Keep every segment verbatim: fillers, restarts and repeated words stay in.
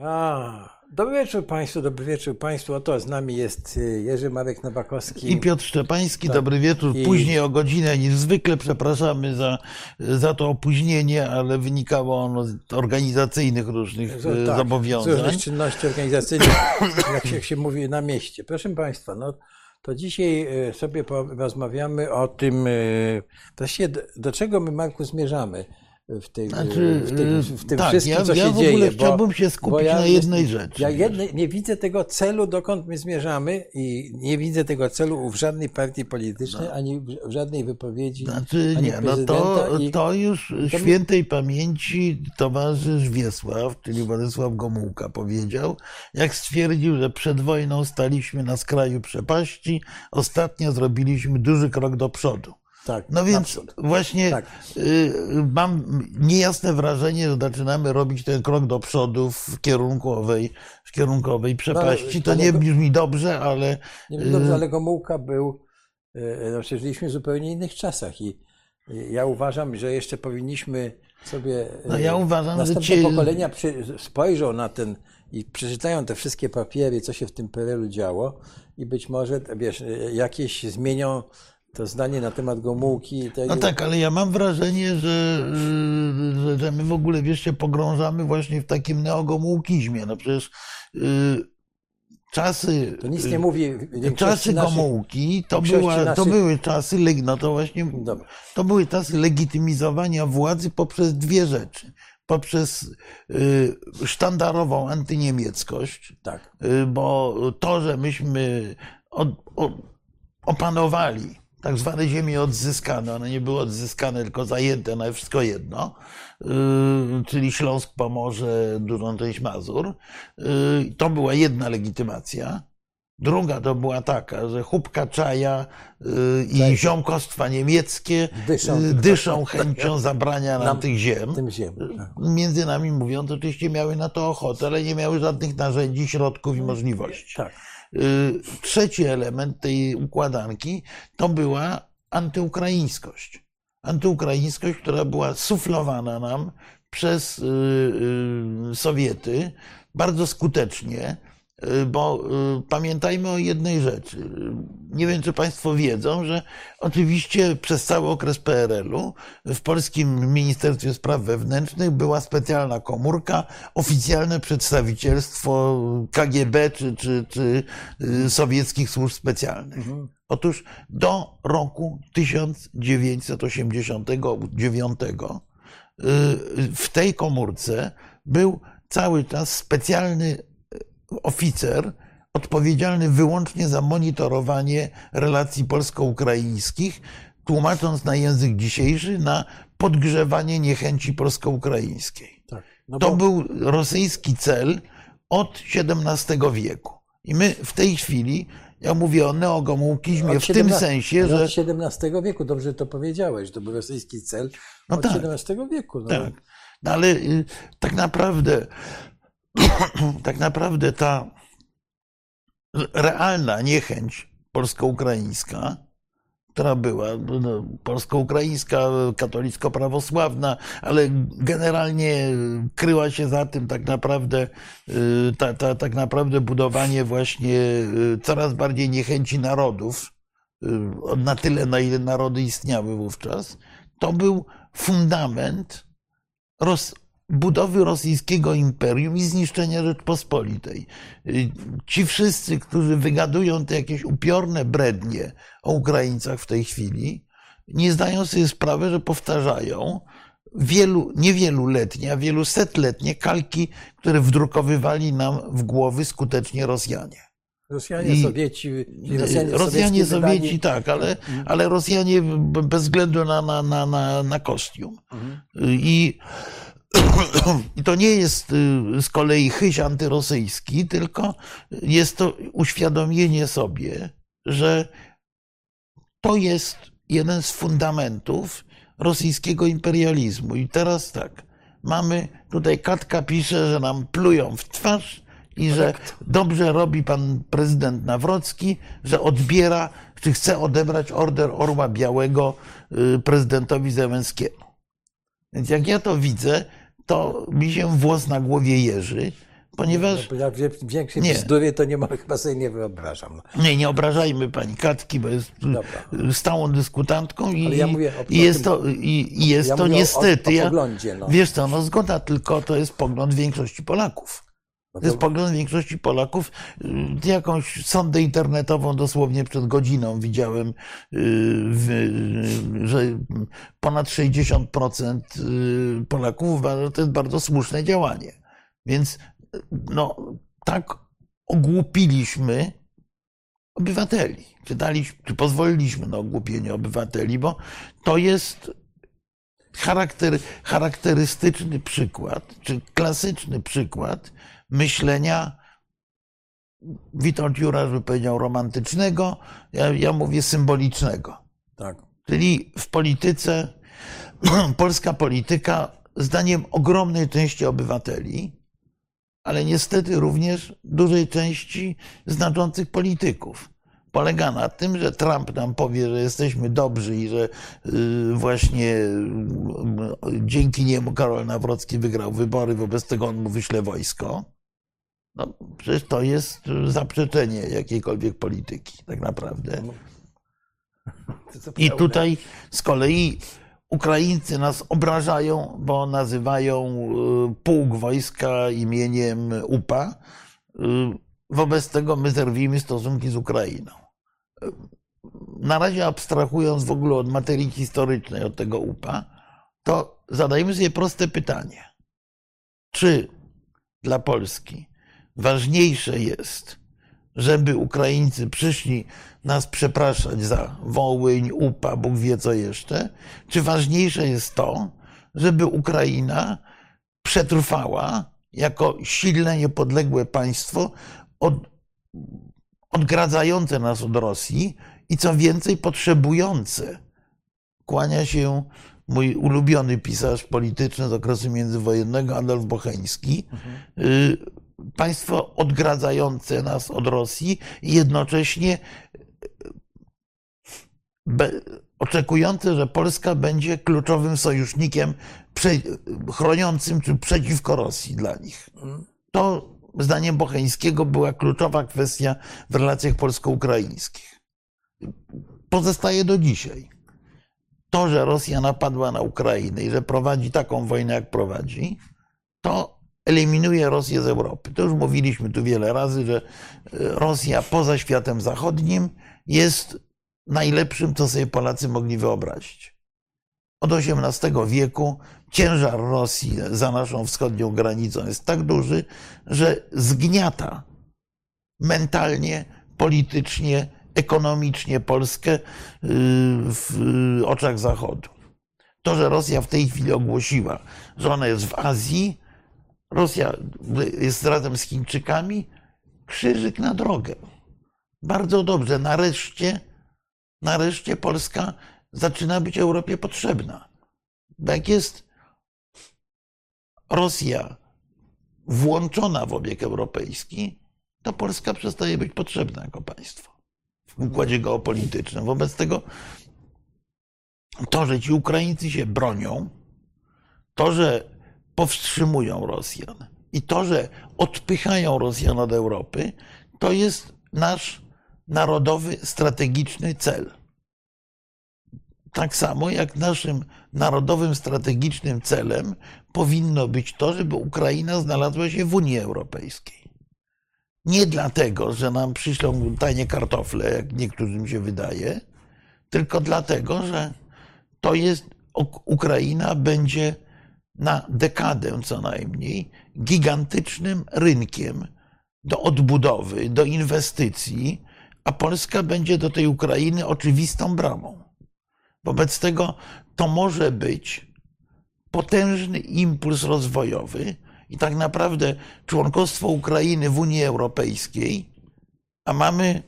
A, dobry wieczór Państwu, dobry wieczór Państwu. Oto z nami jest Jerzy Marek Nowakowski i Piotr Szczepański. Tak. Dobry wieczór. I... Później o godzinę niż zwykle. Przepraszamy za, za to opóźnienie, ale wynikało ono z organizacyjnych różnych Z, tak, zobowiązań. Z różnych czynności organizacyjnych, jak się, jak się mówi na mieście. Proszę Państwa, no to dzisiaj sobie porozmawiamy o tym, właściwie do, do czego my, Marku, zmierzamy. W, tej, znaczy, w, tym, w tym tak, wszystkim, ja, co ja się w ogóle dzieje. Chciałbym bo, się skupić ja, na jednej rzeczy. Ja jednej, nie widzę tego celu, dokąd my zmierzamy i nie widzę tego celu w żadnej partii politycznej, no. ani w żadnej wypowiedzi. Znaczy ani nie, no to, i, to już to świętej pamięci towarzysz Wiesław, czyli Władysław Gomułka powiedział, jak stwierdził, że przed wojną staliśmy na skraju przepaści, ostatnio zrobiliśmy duży krok do przodu. Tak, no więc naprzód. właśnie tak. y, mam niejasne wrażenie, że zaczynamy robić ten krok do przodu w kierunku owej, w kierunku owej przepaści. No, to nie brzmi dobrze, ale... Nie brzmi dobrze, ale Gomułka był... Znaczy, żyliśmy w zupełnie innych czasach i ja uważam, że jeszcze powinniśmy sobie... No ja uważam, następne że ci... pokolenia spojrzą na ten i przeczytają te wszystkie papiery, co się w tym P R L u działo i być może, wiesz, jakieś zmienią to zdanie na temat Gomułki. Tego... No tak, ale ja mam wrażenie, że, że, że my w ogóle, wiesz, się pogrążamy właśnie w takim neogomułkizmie. No przecież yy, czasy... To nic nie mówi Czasy naszych, Gomułki to, była, naszych... to były czasy, no to właśnie, Dobra. to były czasy legitymizowania władzy poprzez dwie rzeczy. Poprzez y, sztandarową antyniemieckość, tak. y, bo to, że myśmy od, od, opanowali tak zwane ziemie odzyskane, one nie były odzyskane, tylko zajęte, no wszystko jedno, yy, czyli Śląsk, Pomorze, dużą część Mazur. Yy, to była jedna legitymacja. Druga to była taka, że chłopka czaja yy, i ziomkostwa niemieckie dyszą, yy, dyszą chęcią zabrania nam, nam tych ziem. Tym ziem. Między nami mówiąc, oczywiście miały na to ochotę, ale nie miały żadnych narzędzi, środków i możliwości. Tak. Trzeci element tej układanki to była antyukraińskość. Antyukraińskość, która była suflowana nam przez Sowiety bardzo skutecznie, bo pamiętajmy o jednej rzeczy. Nie wiem, czy Państwo wiedzą, że oczywiście przez cały okres P R L u w Polskim Ministerstwie Spraw Wewnętrznych była specjalna komórka, oficjalne przedstawicielstwo K G B czy, czy, czy sowieckich służb specjalnych. Mhm. Otóż do roku tysiąc dziewięćset osiemdziesiątego dziewiątego w tej komórce był cały czas specjalny oficer odpowiedzialny wyłącznie za monitorowanie relacji polsko-ukraińskich, tłumacząc na język dzisiejszy na podgrzewanie niechęci polsko-ukraińskiej. Tak, no bo... To był rosyjski cel od siedemnastego wieku. I my w tej chwili, ja mówię o neogomułkizmie w tym sensie, że... Od siedemnastego wieku, dobrze to powiedziałeś, to był rosyjski cel no od tak, siedemnastego wieku. No. Tak, no ale y, tak naprawdę tak naprawdę ta realna niechęć polsko-ukraińska, która była no, polsko-ukraińska, katolicko-prawosławna, ale generalnie kryła się za tym tak naprawdę, ta, ta, tak naprawdę budowanie właśnie coraz bardziej niechęci narodów, na tyle, na ile narody istniały wówczas, to był fundament roz budowy rosyjskiego imperium i zniszczenia Rzeczpospolitej. Ci wszyscy, którzy wygadują te jakieś upiorne brednie o Ukraińcach w tej chwili, nie zdają sobie sprawy, że powtarzają wielu, niewieluletnie, a wielusetletnie kalki, które wdrukowywali nam w głowy skutecznie Rosjanie. Rosjanie, I, Sowieci, Rosjanie, Rosjanie Sowieci, wydali... tak, ale, ale Rosjanie bez względu na, na, na, na, na kostium. Mhm. I I to nie jest z kolei chyś antyrosyjski, tylko jest to uświadomienie sobie, że to jest jeden z fundamentów rosyjskiego imperializmu. I teraz tak, mamy tutaj Katka pisze, że nam plują w twarz i że dobrze robi pan prezydent Nawrocki, że odbiera, czy chce odebrać Order Orła Białego prezydentowi Zełenskiemu. Więc jak ja to widzę, to mi się włos na głowie jeży, ponieważ... No, ja większej nie. bzdury to nie ma, chyba sobie nie wyobrażam. No. Nie, nie obrażajmy pani Katki, bo jest Dobra. stałą dyskutantką i, ja mówię o, i jest to, i, i jest ja to niestety... O, o poglądzie, no. Wiesz co, no zgoda, tylko to jest pogląd większości Polaków. To jest pogląd większości Polaków. Jakąś sondę internetową dosłownie przed godziną widziałem, że ponad sześćdziesiąt procent Polaków uważa, że to jest bardzo słuszne działanie. Więc no, tak ogłupiliśmy obywateli. Czy, daliśmy, czy pozwoliliśmy na ogłupienie obywateli, bo to jest charakter, charakterystyczny przykład, czy klasyczny przykład myślenia, Witold Jurasz by powiedział romantycznego, ja, ja mówię symbolicznego. Tak. Czyli w polityce, polska polityka, zdaniem ogromnej części obywateli, ale niestety również dużej części znaczących polityków, polega na tym, że Trump nam powie, że jesteśmy dobrzy i że właśnie dzięki niemu Karol Nawrocki wygrał wybory, wobec tego on mu wyśle wojsko. No, przecież to jest zaprzeczenie jakiejkolwiek polityki, tak naprawdę. I tutaj z kolei Ukraińcy nas obrażają, bo nazywają pułk wojska imieniem U P A. Wobec tego my zerwijmy stosunki z Ukrainą. Na razie abstrahując w ogóle od materii historycznej, od tego U P A, to zadajmy sobie proste pytanie. Czy dla Polski ważniejsze jest, żeby Ukraińcy przyszli nas przepraszać za Wołyń, U P A, Bóg wie co jeszcze, czy ważniejsze jest to, żeby Ukraina przetrwała jako silne, niepodległe państwo od, odgradzające nas od Rosji i co więcej potrzebujące. Kłania się mój ulubiony pisarz polityczny z okresu międzywojennego, Adolf Bocheński. Mhm. Państwo odgradzające nas od Rosji i jednocześnie oczekujące, że Polska będzie kluczowym sojusznikiem chroniącym czy przeciwko Rosji dla nich. To zdaniem Bocheńskiego była kluczowa kwestia w relacjach polsko-ukraińskich. Pozostaje do dzisiaj. To, że Rosja napadła na Ukrainę i że prowadzi taką wojnę, jak prowadzi, to eliminuje Rosję z Europy. To już mówiliśmy tu wiele razy, że Rosja poza światem zachodnim jest najlepszym, co sobie Polacy mogli wyobrazić. Od osiemnastego wieku ciężar Rosji za naszą wschodnią granicą jest tak duży, że zgniata mentalnie, politycznie, ekonomicznie Polskę w oczach Zachodu. To, że Rosja w tej chwili ogłosiła, że ona jest w Azji, Rosja jest razem z Chińczykami, krzyżyk na drogę. Bardzo dobrze, nareszcie, nareszcie Polska zaczyna być Europie potrzebna. Bo jak jest Rosja włączona w obieg europejski, to Polska przestaje być potrzebna jako państwo w układzie geopolitycznym. Wobec tego to, że ci Ukraińcy się bronią, to, że powstrzymują Rosjan i to, że odpychają Rosjan od Europy, to jest nasz narodowy, strategiczny cel. Tak samo jak naszym narodowym, strategicznym celem powinno być to, żeby Ukraina znalazła się w Unii Europejskiej. Nie dlatego, że nam przyślą tanie kartofle, jak niektórym się wydaje, tylko dlatego, że to jest, Ukraina będzie na dekadę co najmniej gigantycznym rynkiem do odbudowy, do inwestycji, a Polska będzie do tej Ukrainy oczywistą bramą. Wobec tego to może być potężny impuls rozwojowy i tak naprawdę członkostwo Ukrainy w Unii Europejskiej, a mamy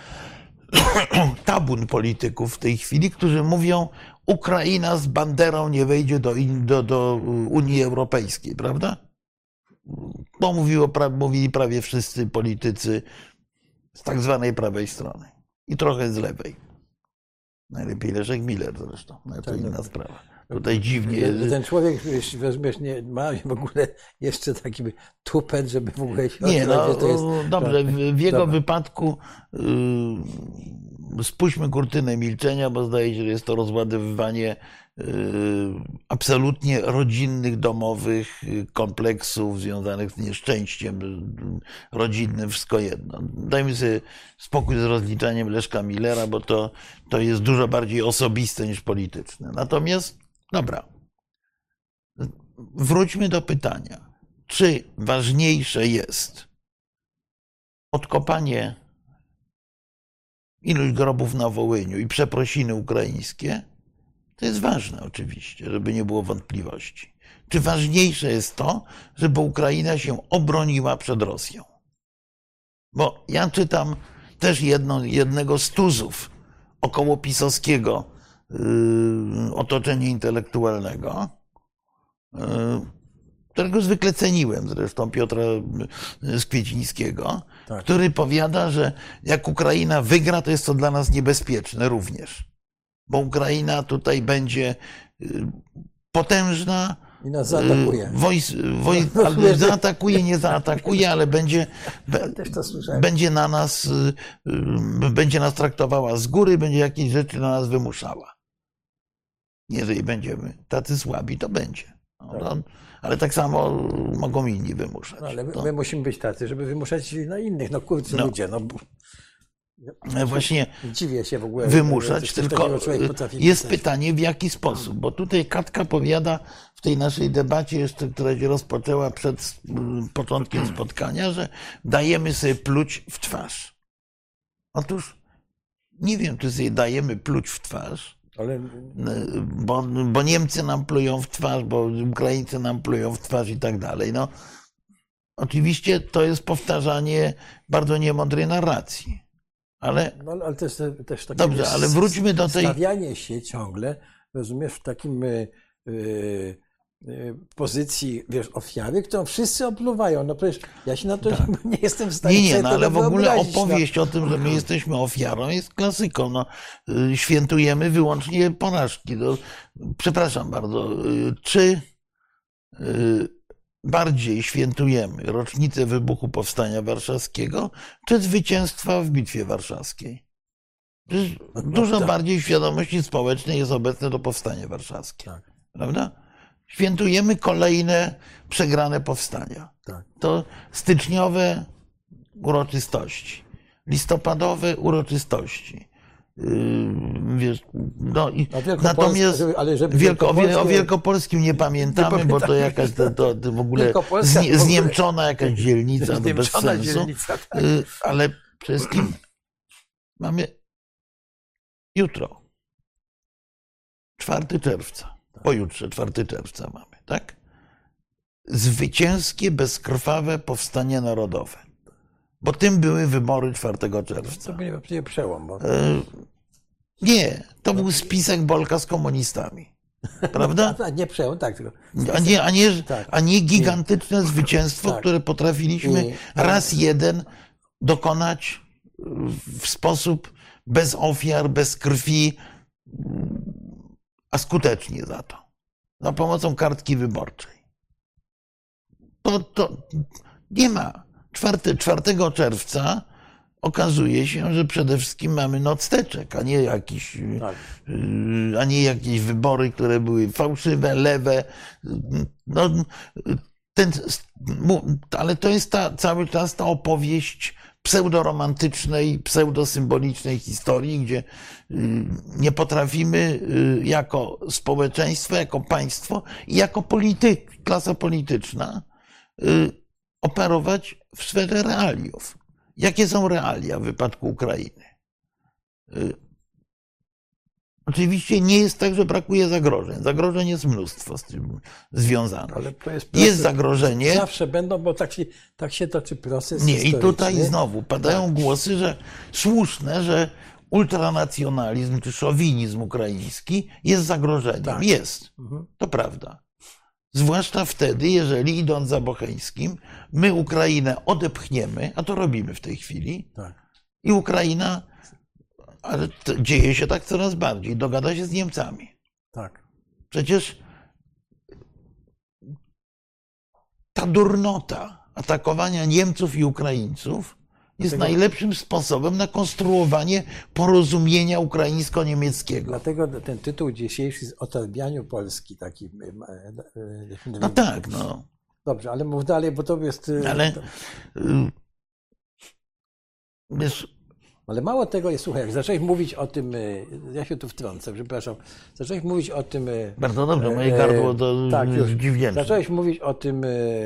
tabun polityków w tej chwili, którzy mówią, Ukraina z banderą nie wejdzie do, do, do Unii Europejskiej, prawda? To mówiło, mówili prawie wszyscy politycy z tak zwanej prawej strony i trochę z lewej. Najlepiej Leszek Miller zresztą, ale to inna sprawa. tutaj dziwnie. Ten człowiek, jeśli weźmiesz, nie ma w ogóle jeszcze taki tupet, żeby w ogóle się Nie, no odkryć, że to jest, dobrze, w jego Dobra. wypadku y, spuśćmy kurtynę milczenia, bo zdaje się, że jest to rozładowywanie y, absolutnie rodzinnych, domowych y, kompleksów związanych z nieszczęściem y, rodzinnym, wszystko jedno. Dajmy sobie spokój z rozliczaniem Leszka Millera, bo to, to jest dużo bardziej osobiste niż polityczne. Natomiast, dobra, wróćmy do pytania. Czy ważniejsze jest odkopanie iluś grobów na Wołyniu i przeprosiny ukraińskie? To jest ważne oczywiście, żeby nie było wątpliwości. Czy ważniejsze jest to, żeby Ukraina się obroniła przed Rosją? Bo ja czytam też jedno, jednego z tuzów około pisowskiego yy, otoczenia intelektualnego, yy, którego zwykle ceniłem, zresztą Piotra Skwiecińskiego, Tak. który powiada, że jak Ukraina wygra, to jest to dla nas niebezpieczne również. Bo Ukraina tutaj będzie potężna. I nas zaatakuje. Wojs, woj, albo zaatakuje, nie zaatakuje, ale będzie, też to słyszałem. będzie na nas, będzie nas traktowała z góry, będzie jakieś rzeczy na nas wymuszała. Jeżeli będziemy tacy słabi, to będzie. No, to, ale tak samo mogą inni wymuszać. No, ale my, to, my musimy być tacy, żeby wymuszać na innych. No kurczę, No. ludzie. No, bo- właśnie dziwię się w ogóle. wymuszać, że coś tylko takiego człowiek potrafi jest pisać. pytanie, w jaki sposób. Bo tutaj Katka powiada w tej naszej debacie, jeszcze, która się rozpoczęła przed mm, początkiem spotkania, że dajemy sobie pluć w twarz. Otóż nie wiem, czy sobie dajemy pluć w twarz, Ale bo, bo Niemcy nam plują w twarz, bo Ukraińcy nam plują w twarz i tak dalej. No, oczywiście to jest powtarzanie bardzo niemądrej narracji. Ale No, ale też, też takie dobrze, ale wróćmy do tej. stawianie się ciągle, rozumiesz, w takim y, y, y, pozycji, wiesz, ofiary, którą wszyscy opluwają. No przecież ja się na to nie, nie jestem w stanie Nie, nie, sobie no tego ale w ogóle wyobrazić, no. opowieść o tym, że my jesteśmy ofiarą, jest klasyką. No, y, świętujemy wyłącznie porażki. No, przepraszam bardzo, y, czy y, bardziej świętujemy rocznicę wybuchu Powstania Warszawskiego, czy zwycięstwa w Bitwie Warszawskiej? Przecież dużo tak. bardziej świadomości społecznej jest obecne do Powstania Warszawskie. Tak, Prawda? Świętujemy kolejne przegrane powstania. tak. To styczniowe uroczystości, listopadowe uroczystości. Yy, Wiesz, no i A Wielkopolskie, natomiast żeby- ale żeby Wielko, o, Wie- o Wielkopolskie- Wielkopolskim nie pamiętamy, Nie bo to pamiętamy. jakaś to, to, to w ogóle Wielkopolska znie, w ogóle- zniemczona jakaś dzielnica, to bez Zniemczona sensu. dzielnica, tak. Yy, Ale przede wszystkim mamy jutro, czwartego czerwca, pojutrze, czwartego czerwca mamy, tak? Zwycięskie, bezkrwawe powstanie narodowe. Bo tym były wybory czwartego czerwca. To będzie nie przełom, bo E, Nie, to był spisek Bolka z komunistami. Prawda? A, nie przełom, tak, tylko A nie, a nie, Tak. a nie gigantyczne zwycięstwo, Tak. które potrafiliśmy I- raz jeden dokonać w sposób bez ofiar, bez krwi, a skutecznie za to. Za pomocą kartki wyborczej. To, to nie ma. czwartego czerwca okazuje się, że przede wszystkim mamy nocteczek, a nie jakiś, tak. yy, a nie jakieś wybory, które były fałszywe, lewe. No, ten, mu- ale to jest ta, cały czas ta opowieść pseudoromantycznej, pseudosymbolicznej historii, gdzie yy, nie potrafimy yy, jako społeczeństwo, jako państwo i jako polityk, klasa polityczna yy, operować w sferze realiów. Jakie są realia w wypadku Ukrainy? Yy, Oczywiście nie jest tak, że brakuje zagrożeń. Zagrożeń jest mnóstwo z tym związanych. Ale to jest, Jest proces- zagrożenie. Zawsze będą, bo tak się, tak się toczy proces Nie, i tutaj historyczny. znowu padają Tak. głosy, że słuszne, że ultranacjonalizm czy szowinizm ukraiński jest zagrożeniem. Tak. Jest. Mhm. To prawda. Zwłaszcza wtedy, jeżeli idąc za Bocheńskim, my Ukrainę odepchniemy, a to robimy w tej chwili, Tak. i Ukraina, ale to dzieje się tak coraz bardziej, dogada się z Niemcami. Tak. Przecież ta durnota atakowania Niemców i Ukraińców jest Dlatego, najlepszym sposobem na konstruowanie porozumienia ukraińsko-niemieckiego. Dlatego ten tytuł dzisiejszy jest o tarbianiu Polski. Taki, no tak, no. Dobrze, ale mów dalej, bo to jest... Ale, wiesz, ale mało tego jest, słuchaj, jak zacząłeś mówić o tym, ja się tu wtrącę, przepraszam, zacząłeś mówić o tym... Bardzo dobrze, moje gardło to tak, już dziwnięte. Zacząłeś mówić o tym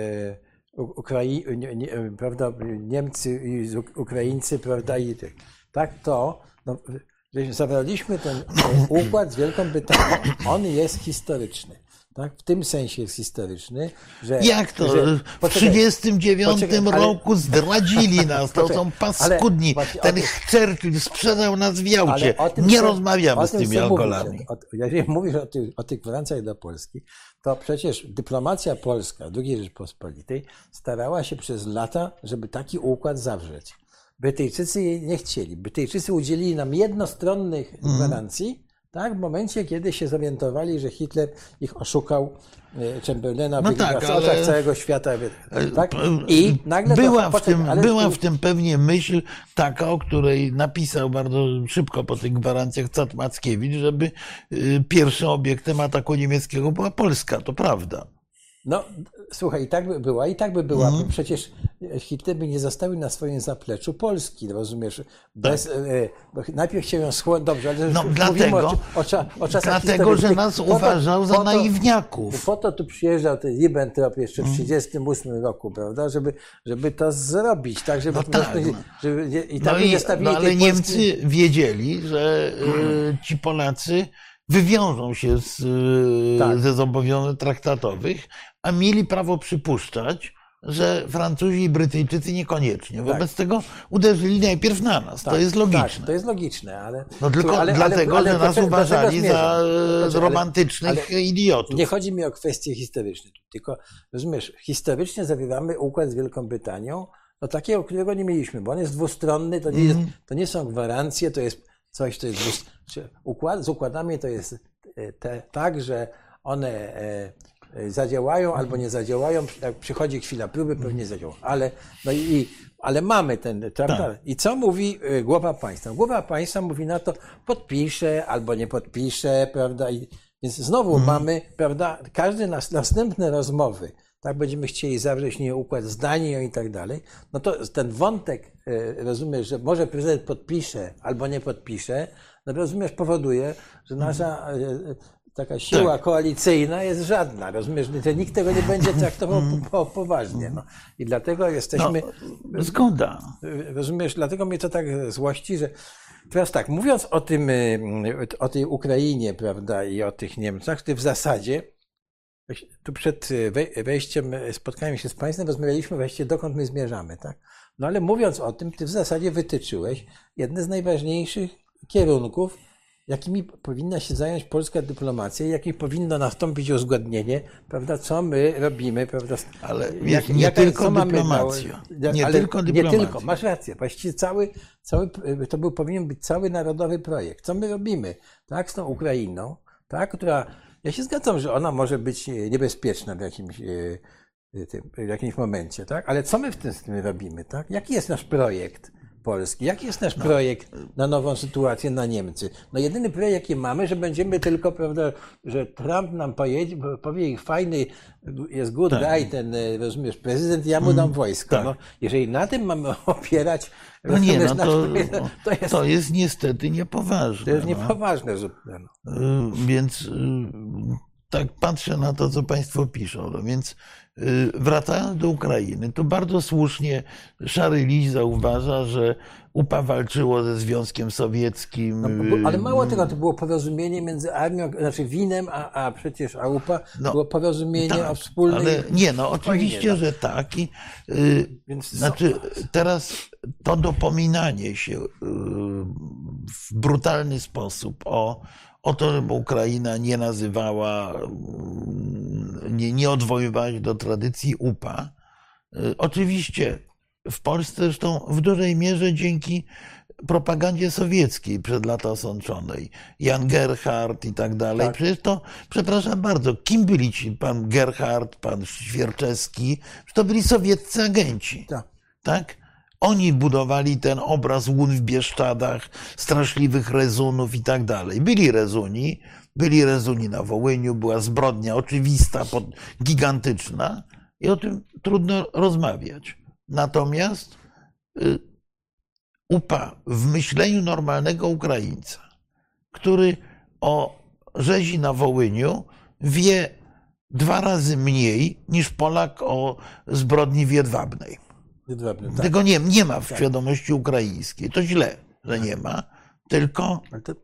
Ukrai... nie, prawda, Niemcy i Ukraińcy, prawda, i tak to, no, zabraliśmy ten układ z Wielką Brytanią, on jest historyczny. Tak? W tym sensie jest historyczny, że... Jak to? Że, w trzydziestym dziewiątym roku ale, zdradzili nas, to poczekaj, są paskudni. Ale, Ten Churchill sprzedał nas w Jałcie. Tym, Nie co, rozmawiamy z tymi ogolami. Jeżeli mówisz o tych, o tych gwarancjach dla Polski, to przecież dyplomacja polska drugiej Rzeczpospolitej starała się przez lata, żeby taki układ zawrzeć. Brytyjczycy jej nie chcieli. Brytyjczycy udzielili nam jednostronnych mm. gwarancji, tak, w momencie, kiedy się zorientowali, że Hitler ich oszukał, Chamberlaina, no w tak, ale... całego świata. Tak? I nagle była, to, w tym, ale... była w tym pewnie myśl taka, o której napisał bardzo szybko po tych gwarancjach Cat Mackiewicz, żeby pierwszym obiektem ataku niemieckiego była Polska, to prawda. No, słuchaj, i tak by była, i tak by była, mm. bo przecież Hitler by nie zostawił na swoim zapleczu Polski, rozumiesz? Bez, tak. e, bo najpierw chciał ją schłonąć, dobrze, ale no, dlatego, o, o, o czasach dlatego że nas uważał to, za naiwniaków. Po to tu przyjeżdżał ten Ribbentrop jeszcze w tysiąc dziewięćset trzydziestym ósmym roku, prawda, żeby, żeby to zrobić, tak, żeby, no tak, żeby, no. żeby nie, i tak no by nie stawili no, ale tej Niemcy Polski... wiedzieli, że y, ci Polacy wywiążą się z, tak. ze zobowiązań traktatowych, a mieli prawo przypuszczać, że Francuzi i Brytyjczycy niekoniecznie. Wobec tak. tego uderzyli najpierw na nas. Tak, to jest logiczne. Tak, to jest logiczne, ale... No tylko ale, dlatego, ale, ale, że nas ale, uważali za znaczy, romantycznych ale, idiotów. Nie chodzi mi o kwestie historyczne, tylko, rozumiesz, historycznie zawieramy układ z Wielką Brytanią, no takiego, którego nie mieliśmy, bo on jest dwustronny, to nie, jest, to nie są gwarancje, to jest coś, to jest... Układ, z układami to jest te, tak, że one... E, zadziałają albo nie zadziałają, jak przychodzi chwila próby, pewnie zadziałają. Ale, no i, ale mamy ten traktat. I co mówi głowa państwa? Głowa państwa mówi na to, podpisze albo nie podpisze, prawda? I, więc znowu hmm. mamy, prawda, każdy nas, następne rozmowy, tak, będziemy chcieli zawrzeć nie układ z Danią i tak dalej, no to ten wątek, rozumiesz, że może prezydent podpisze albo nie podpisze, no rozumiesz, powoduje, że nasza taka siła tak. koalicyjna jest żadna, rozumiesz, że nikt tego nie będzie traktował po, po, poważnie. No. I dlatego jesteśmy... No, zgoda. Rozumiesz, dlatego mnie to tak złości, że teraz tak, mówiąc o tym, o tej Ukrainie, prawda, i o tych Niemcach, ty w zasadzie, tu przed wejściem, spotkaniem się z państwem, rozmawialiśmy właściwie, dokąd my zmierzamy, tak? No ale mówiąc o tym, ty w zasadzie wytyczyłeś jedne z najważniejszych kierunków, jakimi powinna się zająć polska dyplomacja, jakim powinno nastąpić uzgodnienie, prawda, co my robimy, prawda. Ale jak, nie, jaka, tylko dyplomacja. Nie ale tylko dyplomacja. Nie tylko, masz rację. Właściwie cały, cały, to był, powinien być cały narodowy projekt. Co my robimy, tak, z tą Ukrainą, tak, która, ja się zgadzam, że ona może być niebezpieczna w jakimś, w jakimś momencie, tak, ale co my w tym, z tym robimy, tak, jaki jest nasz projekt Polski. Jaki jest nasz no. projekt na nową sytuację na Niemcy? No jedyny projekt, jaki mamy, że będziemy tylko, prawda, że Trump nam pojedzie, powie ich fajny, jest good tak. guy, ten, rozumiesz, prezydent, ja mu dam wojsko. Tak. No, jeżeli na tym mamy opierać, no nie, no to, to, jest, to jest niestety niepoważne. To jest niepoważne no. zupełnie. Więc tak patrzę na to, co państwo piszą. No więc wracając do Ukrainy, to bardzo słusznie Szary Liść zauważa, że U P A walczyło ze Związkiem Sowieckim. No, ale mało tego, to było porozumienie między armią, znaczy Winem, a, a przecież a U P A no, było porozumienie tak, o wspólnej... Ale nie, no oczywiście, wojnie, że tak. I, y, Więc znaczy teraz to dopominanie się y, w brutalny sposób o o to, żeby Ukraina nie nazywała, nie, nie odwoływała się do tradycji U P A. Oczywiście w Polsce zresztą w dużej mierze dzięki propagandzie sowieckiej przed lata sączonej. Jan Gerhard i tak dalej. Tak. Przecież to, przepraszam bardzo, kim byli ci pan Gerhard, pan Świerczewski? To byli sowieccy agenci. Tak. Tak? Oni budowali ten obraz łun w Bieszczadach, straszliwych rezunów i tak dalej. Byli rezuni, byli rezuni na Wołyniu, była zbrodnia oczywista, gigantyczna i o tym trudno rozmawiać. Natomiast U P A w myśleniu normalnego Ukraińca, który o rzezi na Wołyniu wie dwa razy mniej niż Polak o zbrodni w Jedwabnej. Jedwabny, tak. Tego nie, nie ma w świadomości ukraińskiej. To źle, że nie ma, tylko,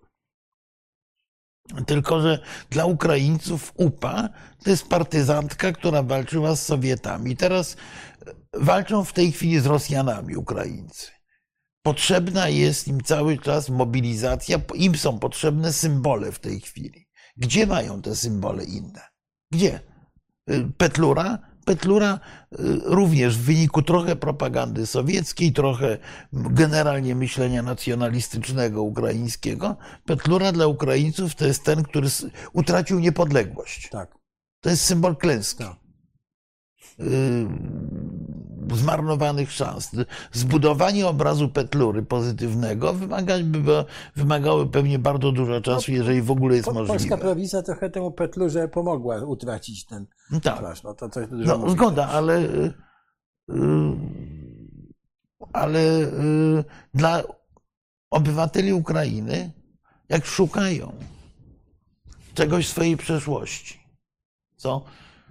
tylko że dla Ukraińców U P A to jest partyzantka, która walczyła z Sowietami. Teraz walczą w tej chwili z Rosjanami Ukraińcy. Potrzebna jest im cały czas mobilizacja, im są potrzebne symbole w tej chwili. Gdzie mają te symbole inne? Gdzie? Petlura? Petlura również w wyniku trochę propagandy sowieckiej, trochę generalnie myślenia nacjonalistycznego ukraińskiego, Petlura dla Ukraińców to jest ten, który utracił niepodległość. Tak. To jest symbol klęski. Tak. Zmarnowanych szans. Zbudowanie obrazu Petlury pozytywnego wymagałoby, wymagało pewnie bardzo dużo czasu, jeżeli w ogóle jest możliwe. Polska prowincja trochę temu Petlurze pomogła utracić ten tak. twarz. No, to coś no, mówi. Zgoda, ale, ale dla obywateli Ukrainy, jak szukają czegoś w swojej przeszłości, co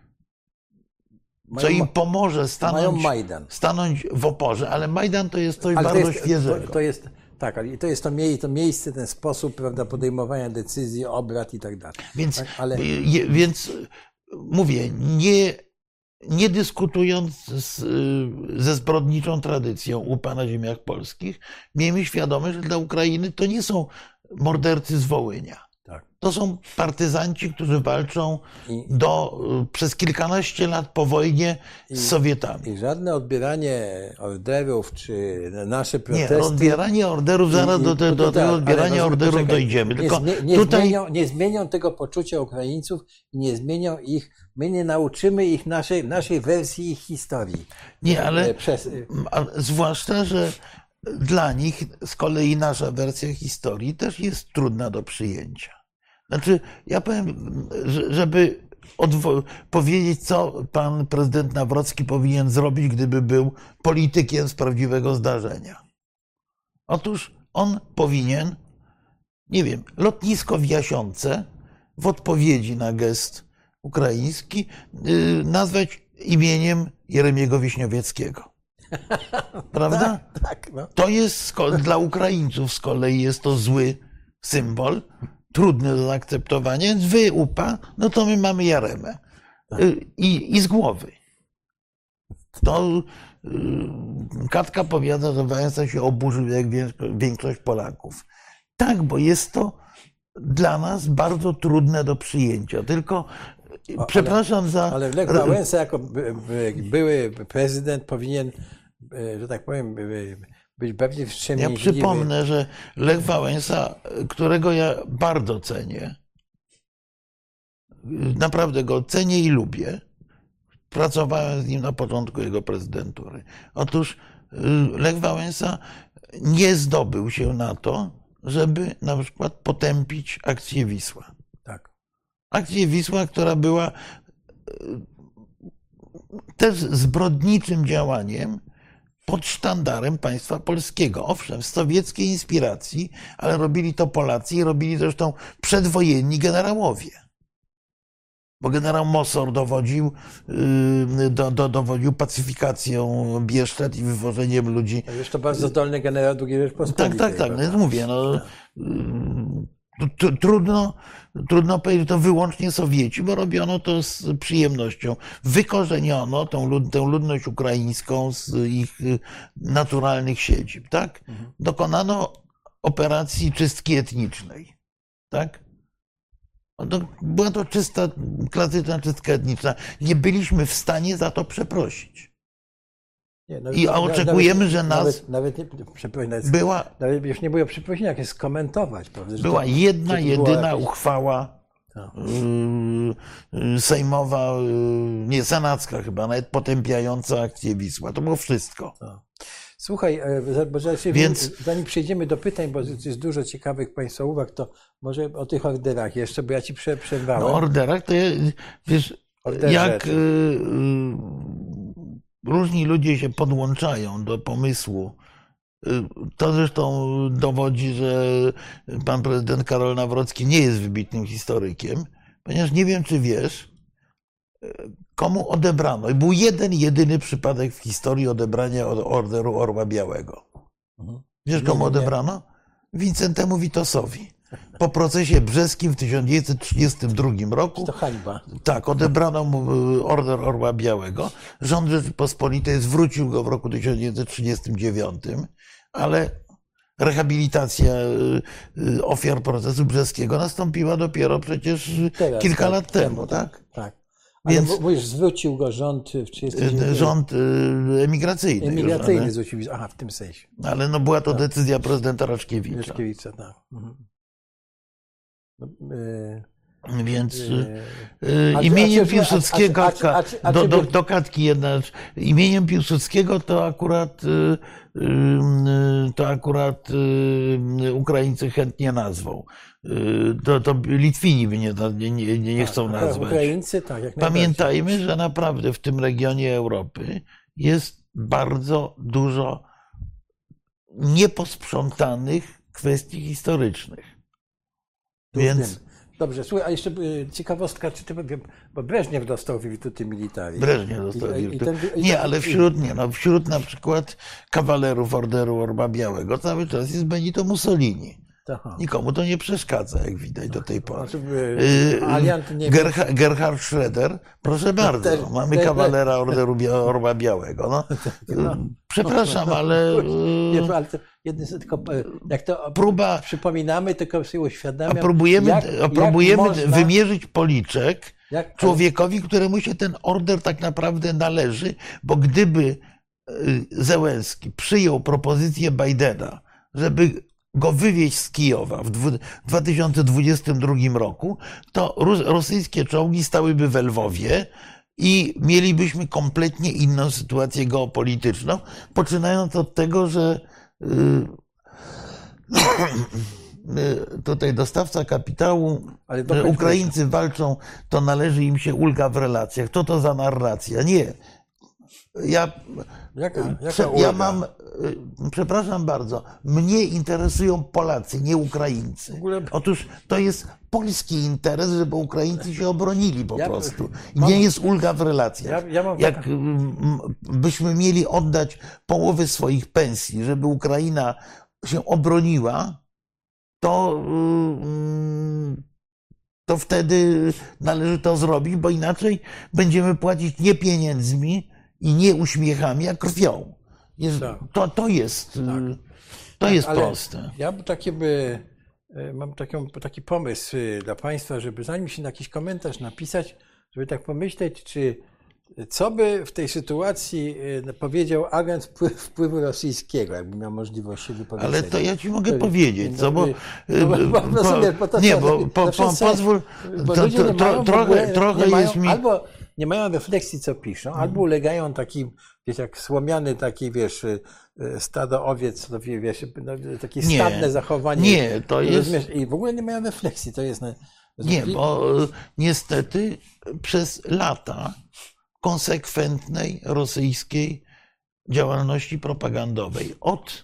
co im pomoże stanąć, stanąć w oporze, ale Majdan to jest coś ale bardzo to jest, świeżego. To, to jest, tak, ale to jest to, mie to miejsce, ten sposób, prawda, podejmowania decyzji, obrad i tak dalej. Więc, tak, ale... je, więc mówię, nie, nie dyskutując z, ze zbrodniczą tradycją U P A na ziemiach polskich, miejmy świadomość, że dla Ukrainy to nie są mordercy z Wołynia. To są partyzanci, którzy walczą do, przez kilkanaście lat po wojnie z Sowietami. I, i żadne odbieranie orderów, czy nasze protesty... Nie, odbieranie orderów, zaraz i, do, do, do tego odbierania orderów poczekaj, dojdziemy. Tylko nie, nie, tutaj... zmienią, nie zmienią tego poczucia Ukraińców i nie zmienią ich, my nie nauczymy ich naszej, naszej wersji ich historii. Nie, ale Przez... zwłaszcza, że dla nich z kolei nasza wersja historii też jest trudna do przyjęcia. Znaczy, ja powiem, żeby powiedzieć, co pan prezydent Nawrocki powinien zrobić, gdyby był politykiem z prawdziwego zdarzenia. Otóż on powinien, nie wiem, lotnisko w Jasionce w odpowiedzi na gest ukraiński nazwać imieniem Jeremiego Wiśniowieckiego. Prawda? Tak, tak, no. To jest dla Ukraińców z kolei jest to zły symbol, trudny do zaakceptowania, więc wy U P A, no to my mamy Jaremę. I, i z głowy. To Katka powiada, że Wałęsa się oburzył jak większość Polaków. Tak, bo jest to dla nas bardzo trudne do przyjęcia. Tylko o, przepraszam ale, za... Ale Lech Wałęsa jako były prezydent powinien, że tak powiem, być bardziej wstrzemięźliwy. Ja przypomnę, że Lech Wałęsa, którego ja bardzo cenię, naprawdę go cenię i lubię, pracowałem z nim na początku jego prezydentury. Otóż Lech Wałęsa nie zdobył się na to, żeby na przykład potępić akcję Wisła. Tak. Akcję Wisła, która była też zbrodniczym działaniem pod sztandarem państwa polskiego. Owszem, z sowieckiej inspiracji, ale robili to Polacy i robili zresztą przedwojenni generałowie. Bo generał Mosor dowodził, do, do, dowodził pacyfikacją Bieszczad i wywożeniem ludzi. To jest to bardzo zdolny generał drugiej Rzeczpospolitej. Tak, tak, tak. No, mówię, no, trudno, trudno powiedzieć, że to wyłącznie Sowieci, bo robiono to z przyjemnością. Wykorzeniono tą, lud, tę ludność ukraińską z ich naturalnych siedzib, tak? Mhm. Dokonano operacji czystki etnicznej, tak? Była to czysta, klasyczna czystka etniczna. Nie byliśmy w stanie za to przeprosić. Nie, no, I nawet, oczekujemy, że nas nawet, nawet, nie, nawet, była, nawet już nie było przeprosiny, jak jest skomentować. Prawda, że była to, jedna, że to była jedyna jakaś... uchwała No. yy, sejmowa, yy, nie senacka chyba, nawet potępiająca akcję Wisła. To było wszystko. No. Słuchaj, e, bo znaczy, Więc- zanim przejdziemy do pytań, bo jest dużo ciekawych Państwa uwag, to może o tych orderach jeszcze, bo ja Ci prze, przerwałem. No, orderach to je, wiesz, Order jak rzeczy. y, y, różni ludzie się podłączają do pomysłu. y, To zresztą dowodzi, że pan prezydent Karol Nawrocki nie jest wybitnym historykiem, ponieważ nie wiem, czy wiesz, y, komu odebrano. I był jeden, jedyny przypadek w historii odebrania od Orderu Orła Białego. Mhm. Wiesz, Nie, komu nie, nie. odebrano? Wincentemu Witosowi. Po procesie brzeskim w tysiąc dziewięćset trzydziestym drugim roku. To hańba. Tak, odebrano mu y, Order Orła Białego. Rząd Rzeczypospolitej zwrócił go w roku tysiąc dziewięćset trzydziestym dziewiątym, ale rehabilitacja y, y, ofiar procesu brzeskiego nastąpiła dopiero przecież Teraz, kilka tak, lat temu, tak? Tak. Ale Więc- Więc... mówisz, zwrócił go rząd w trzydziestym dziewiątym. Y, Rząd y, emigracyjny. już, Emigracyjny ale, zwrócił. Aha, w tym sensie. ale no była to Tak. decyzja prezydenta Raczkiewicza. Mieszkiewicza, tak. Mhm. No, e, Więc y, e, y, a czy- imieniem a czy- Piłsudskiego, a czy- a czy- a do, czy- do, do Katki jedna rzecz. Imieniem Piłsudskiego to akurat, y, y, y, to akurat y, Ukraińcy chętnie nazwą. Y, To, to Litwini by nie, nie, nie, nie chcą tak, nazwać. Ukraińcy, tak, jak najbardziej. Pamiętajmy, że naprawdę w tym regionie Europy jest bardzo dużo nieposprzątanych kwestii historycznych. To już Więc wiem. Dobrze, słuchaj, a jeszcze y, ciekawostka, czy ty, bo Breżniew dostał Virtuti Militari. Breżniew dostał I- i- i Virtuti. ten- i Nie, ten- ale wśród, nie, no, wśród na przykład kawalerów Orderu Orła Białego cały czas jest Benito Mussolini. Aha. Nikomu to nie przeszkadza, jak widać do tej pory. Znaczy, Y, y, Aliant nie Gerha, Gerhard Schroeder, proszę bardzo, też- mamy też- kawalera Orderu Bia- Orła Białego. No, No. y, przepraszam, ale Nie, y, ale to jedno, tylko, y, jak to próba, przypominamy, tylko sobie a uświadamiam, próbujemy, jak, a jak próbujemy można, wymierzyć policzek jak, człowiekowi, któremu się ten order tak naprawdę należy, bo gdyby y, Zełenski przyjął propozycję Bidena, żeby go wywieźć z Kijowa w dwu- dwa tysiące dwudziestym drugim roku, to rus- rosyjskie czołgi stałyby w Lwowie i mielibyśmy kompletnie inną sytuację geopolityczną, poczynając od tego, że y, y, tutaj dostawca kapitału, Ale że dokończmy Ukraińcy walczą, to należy im się ulga w relacjach. Co to za narracja? Nie. Ja, Jaka, jaka prze, ulga? ja mam, y, przepraszam bardzo, mnie interesują Polacy, nie Ukraińcy. W ogóle- Otóż to jest polski interes, żeby Ukraińcy się obronili po Ja- prostu. I mam- nie jest ulga w relacjach. Ja- ja mam Jak taka- mm, byśmy mieli oddać połowę swoich pensji, żeby Ukraina się obroniła, to, mm, to wtedy należy to zrobić, bo inaczej będziemy płacić nie pieniędzmi i nie uśmiechami, a krwią. Jest, Tak. to, to jest, y, to Tak, jest ale proste. Ja bym takie by, e, mam taką, taki pomysł y, dla Państwa, żeby zanim się na jakiś komentarz napisać, żeby tak pomyśleć, czy co by w tej sytuacji y, powiedział agent wpływ- wpływu rosyjskiego, jakby miał możliwość się wypowiedzieć. Ale to ja ci mogę To- powiedzieć, co, bo, no, bo- bo- bo- rozumiesz, bo to nie, co, bo to po, po, wszyscy- pozwól, Bo to, ludzie to, nie mają to, w trochę, ogóle, trochę nie mają, jest mi... albo nie mają refleksji, co piszą, albo ulegają takim, wiesz, jak słomiany taki, wiesz, y, y, stado owiec, to wie- wiesz, no, takie Nie. stadne zachowanie. Nie, to jest- Rozumiesz? I w ogóle nie mają refleksji, to jest... na- Nie, bo y, niestety przez lata konsekwentnej rosyjskiej działalności propagandowej od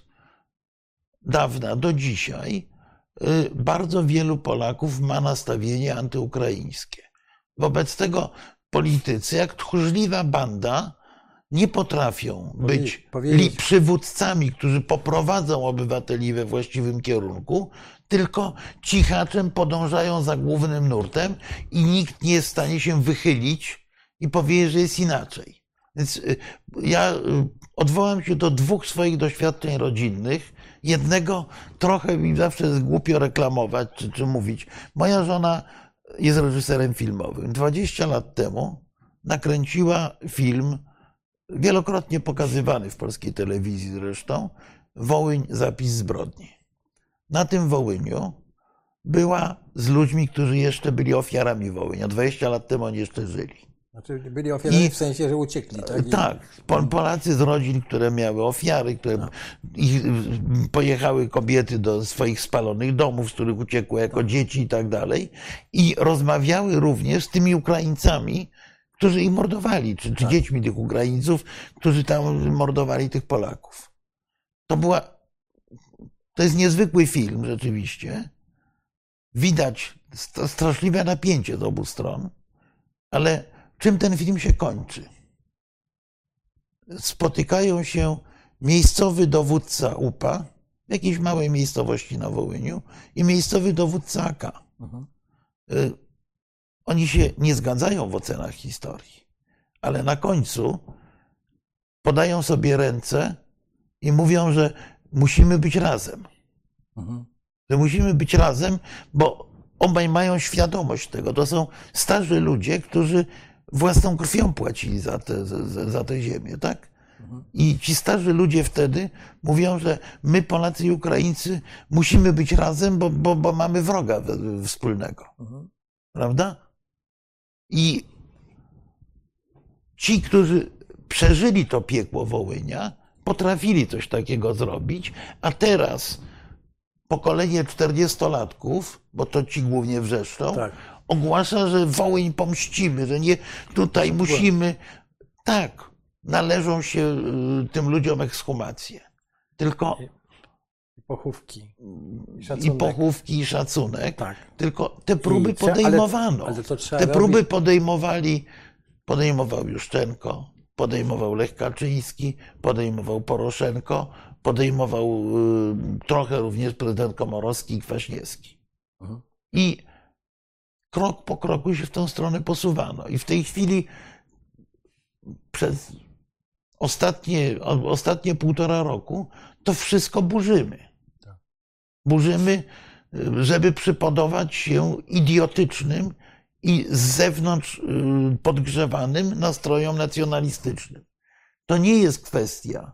dawna do dzisiaj y, bardzo wielu Polaków ma nastawienie antyukraińskie. Wobec tego politycy, jak tchórzliwa banda, nie potrafią być powiedzieć- li przywódcami, którzy poprowadzą obywateli we właściwym kierunku, tylko cichaczem podążają za głównym nurtem i nikt nie jest w stanie się wychylić i powiedzieć, że jest inaczej. Więc y, ja y, odwołam się do dwóch swoich doświadczeń rodzinnych. Jednego trochę mi zawsze jest głupio reklamować czy, czy mówić. Moja żona jest reżyserem filmowym. dwadzieścia lat temu nakręciła film wielokrotnie pokazywany w polskiej telewizji zresztą, Wołyń, zapis zbrodni. Na tym Wołyniu była z ludźmi, którzy jeszcze byli ofiarami Wołynia. dwadzieścia lat temu oni jeszcze żyli. Znaczy byli ofiarami I- w sensie, że uciekli, tak? I- Tak, Pol- Polacy z rodzin, które miały ofiary, które ich, pojechały kobiety do swoich spalonych domów, z których uciekły jako dzieci i tak dalej, i rozmawiały również z tymi Ukraińcami, którzy ich mordowali, czy, czy Tak. dziećmi tych Ukraińców, którzy tam mordowali tych Polaków. To była, to jest niezwykły film rzeczywiście. Widać st- straszliwe napięcie z obu stron, ale czym ten film się kończy? Spotykają się miejscowy dowódca U P A w jakiejś małej miejscowości na Wołyniu i miejscowy dowódca A K. Mhm. Y, Oni się nie zgadzają w ocenach historii, ale na końcu podają sobie ręce i mówią, że musimy być razem. Mhm. Że musimy być razem, bo obaj mają świadomość tego. To są starzy ludzie, którzy własną krwią płacili za tę za, za tę ziemię, tak? I ci starzy ludzie wtedy mówią, że my, Polacy i Ukraińcy, musimy być razem, bo, bo, bo mamy wroga we- wspólnego. Mhm. Prawda? I ci, którzy przeżyli to piekło Wołynia, potrafili coś takiego zrobić, a teraz pokolenie czterdziestolatków, bo to ci głównie wrzeszczą, Tak. ogłasza, że Wołyń pomścimy, że nie tutaj musimy. Tak, należą się y, tym ludziom ekshumacje. Tylko Pochówki. i Szacunek. pochówki, i szacunek. Tak. Tylko te próby I trze- ale- podejmowano. ale to trzeba Te próby robić. podejmowali, podejmował Juszczenko, podejmował Lech Kaczyński, podejmował Poroszenko, podejmował y, trochę również prezydent Komorowski i Kwaśniewski. Mhm. I krok po kroku się w tą stronę posuwano. I w tej chwili przez ostatnie, o- ostatnie półtora roku to wszystko burzymy. Burzymy, y, żeby przypodobać się idiotycznym i z zewnątrz y, podgrzewanym nastrojom nacjonalistycznym. To nie jest kwestia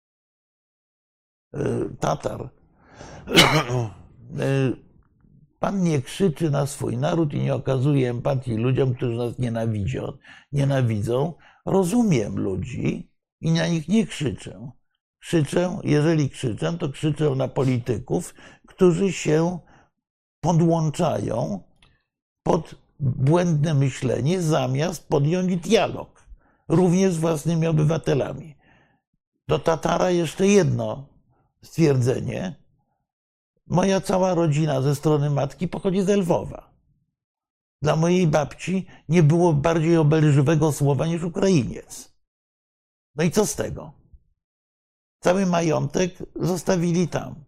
y, Tatar. Y, Pan nie krzyczy na swój naród i nie okazuje empatii ludziom, którzy nas nienawidzą. nienawidzą. Rozumiem ludzi i na nich nie krzyczę. Krzyczę, jeżeli krzyczę, to krzyczę na polityków, którzy się podłączają pod błędne myślenie, zamiast podjąć dialog, również z własnymi obywatelami. Do Tatara jeszcze jedno stwierdzenie. Moja cała rodzina ze strony matki pochodzi z Lwowa. Dla mojej babci nie było bardziej obelżywego słowa niż Ukrainiec. No i co z tego? Cały majątek zostawili tam.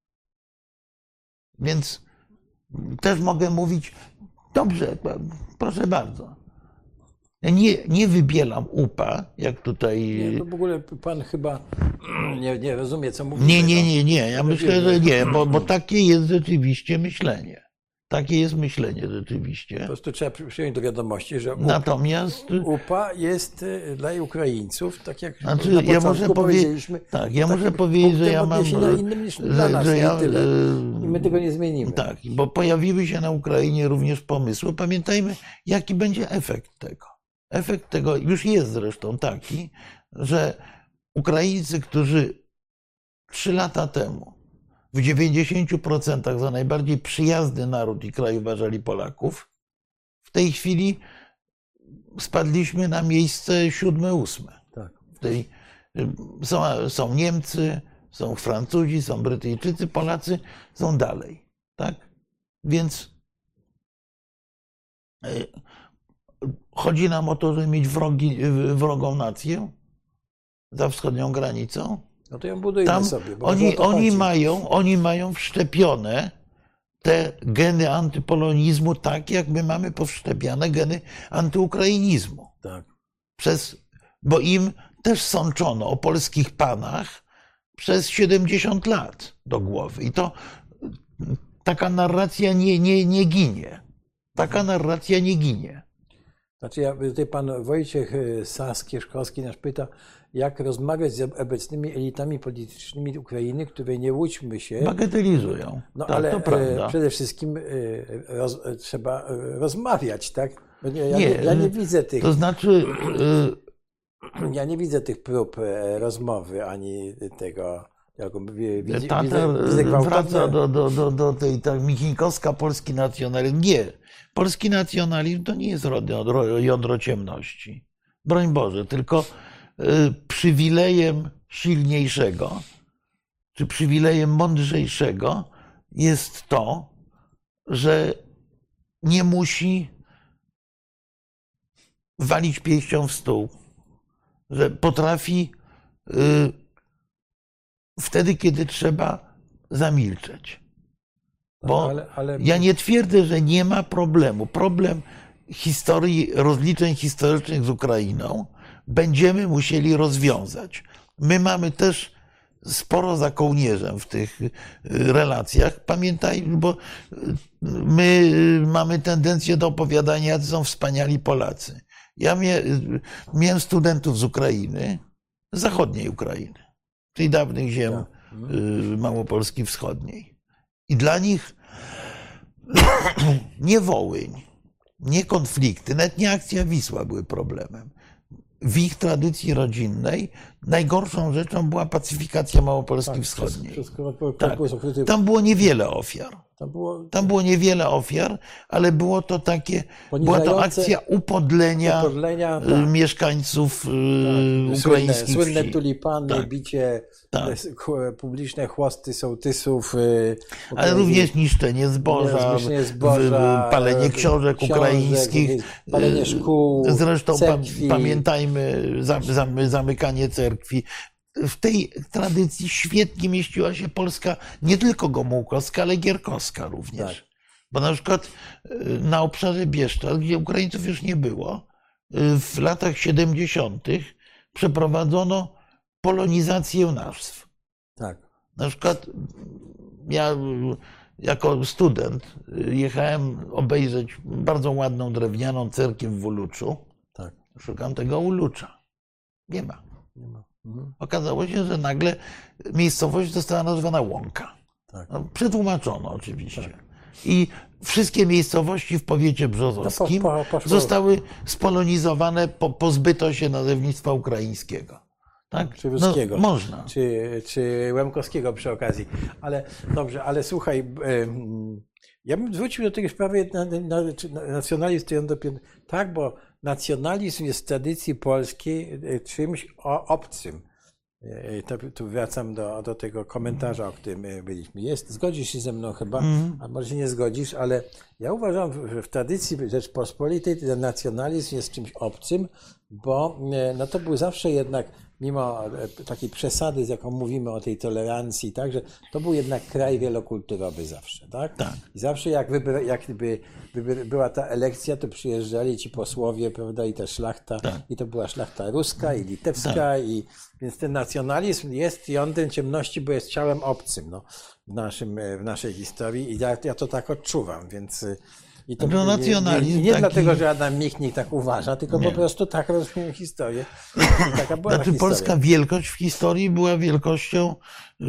Więc też mogę mówić, dobrze, proszę bardzo. Ja nie, nie wybielam U P A, jak tutaj. Nie, to w ogóle pan chyba nie, nie rozumie, co mówi. Nie, nie, nie, nie. Ja To myślę, wiemy. że nie, bo, bo takie jest rzeczywiście myślenie. Takie jest myślenie Po rzeczywiście. prostu trzeba przyjąć do wiadomości, że U- Natomiast U P A jest y, dla Ukraińców, tak jak Znaczy, na ja początku muszę powie- powiedzieliśmy. tak, ja takim muszę powiedzieć, że punktem ja mam. odniesienia innym niż dla nas, że i ja, tyle. e, I my tego nie zmienimy. Tak, bo pojawiły się na Ukrainie również pomysły. Pamiętajmy, jaki będzie efekt tego. Efekt tego już jest zresztą taki, że Ukraińcy, którzy trzy lata temu w dziewięćdziesięciu procentach za najbardziej przyjazny naród i kraj uważali Polaków, w tej chwili spadliśmy na miejsce siódme, ósme. Tak. W tej, są, są Niemcy, są Francuzi, są Brytyjczycy, Polacy są dalej. Tak? Więc y, chodzi nam o to, żeby mieć wrogi, wrogą nację za wschodnią granicą. No to ją budujmy Tam sobie. Bo oni, o to oni, chodzi. mają, oni mają wszczepione te geny antypolonizmu, tak jak my mamy powszczepiane geny antyukrainizmu. Tak. Przez, bo im też sączono o polskich panach przez siedemdziesiąt lat do głowy. I to taka narracja nie, nie, nie ginie. Taka narracja nie ginie. Znaczy, ja, tutaj pan Wojciech Saskieszkowski nas pyta, jak rozmawiać z obecnymi elitami politycznymi Ukrainy, które, nie łudźmy się, bagatelizują. No tak, ale to prawda. przede wszystkim roz, trzeba rozmawiać, tak? Bo nie, ja, nie, nie, ja nie widzę tych. To znaczy. Ja nie widzę tych prób rozmowy, ani tego. Jak mówię, widzę, Tatar widzę, widzę wraca do, do, do, do tej tak, Michinkowska polski nacjonalizm. Nie. Polski nacjonalizm to nie jest jądro ciemności. Broń Boże, tylko y, przywilejem silniejszego, czy przywilejem mądrzejszego jest to, że nie musi walić pięścią w stół, że potrafi y, wtedy, kiedy trzeba, zamilczeć. Bo ale, ale... ja nie twierdzę, że nie ma problemu. Problem historii, rozliczeń historycznych z Ukrainą będziemy musieli rozwiązać. My mamy też sporo za kołnierzem w tych relacjach. Pamiętajmy, bo my mamy tendencję do opowiadania, jacy są wspaniali Polacy. Ja miałem studentów z Ukrainy, z zachodniej Ukrainy, tej dawnych ziem ja. Małopolski Wschodniej. I dla nich nie Wołyń, nie konflikty, nawet nie akcja Wisła były problemem. W ich tradycji rodzinnej najgorszą rzeczą była pacyfikacja Małopolski tak, Wschodniej. Wszystko, tak. Tam było niewiele ofiar. Tam było... Tam było niewiele ofiar, ale było to takie, była to akcja upodlenia, upodlenia tak. mieszkańców tak. ukraińskich. Słynne, słynne tulipany, tak. bicie, tak. publiczne chłosty sołtysów. Ale również niszczenie zboża, niszczenie zboża palenie książek, książek ukraińskich. Palenie szkół, zresztą cerkwi. Pamiętajmy zamykanie cerkwi. W tej tradycji świetnie mieściła się Polska, nie tylko gomułkowska, ale gierkowska również. Tak. Bo na przykład na obszarze Bieszczad, gdzie Ukraińców już nie było, w latach siedemdziesiątych przeprowadzono polonizację nazw. Tak. Na przykład ja jako student jechałem obejrzeć bardzo ładną drewnianą cerkiew w Uluczu. Tak. Szukam tego Ulucza. Nie ma. Nie ma. Mhm. Okazało się, że nagle miejscowość została nazwana Łąka. Tak. No, przetłumaczono oczywiście. Tak. I wszystkie miejscowości w powiecie brzozowskim no, po, po, zostały spolonizowane, po, pozbyto się nazewnictwa ukraińskiego. Tak? Czy ruskiego. No, można. Czy, czy łemkowskiego przy okazji. Ale dobrze, ale słuchaj, ja bym zwrócił do tej sprawy na, na, na, nacjonalizm. To ja dopiero, tak, bo nacjonalizm jest w tradycji polskiej czymś obcym. To, tu wracam do, do tego komentarza, o którym byliśmy. Jest, zgodzisz się ze mną chyba, mm. a może się nie zgodzisz, ale ja uważam, że w tradycji Rzeczpospolitej ten nacjonalizm jest czymś obcym, bo no to był zawsze jednak, mimo takiej przesady, z jaką mówimy o tej tolerancji, tak, że to był jednak kraj wielokulturowy zawsze, tak? Tak. I zawsze jak, wyby, jak by, by była ta elekcja, to przyjeżdżali ci posłowie, prawda, i ta szlachta, tak. i to była szlachta ruska i litewska, tak. i więc ten nacjonalizm jest jądrem ciemności, bo jest ciałem obcym, no, w, naszym, w naszej historii i ja, ja to tak odczuwam, więc i to no, nacjonalizm nie, nie taki... dlatego, że Adam Michnik tak uważa, tylko nie. po prostu tak rozumiem historię. Taka była znaczy, polska wielkość w historii była wielkością yy,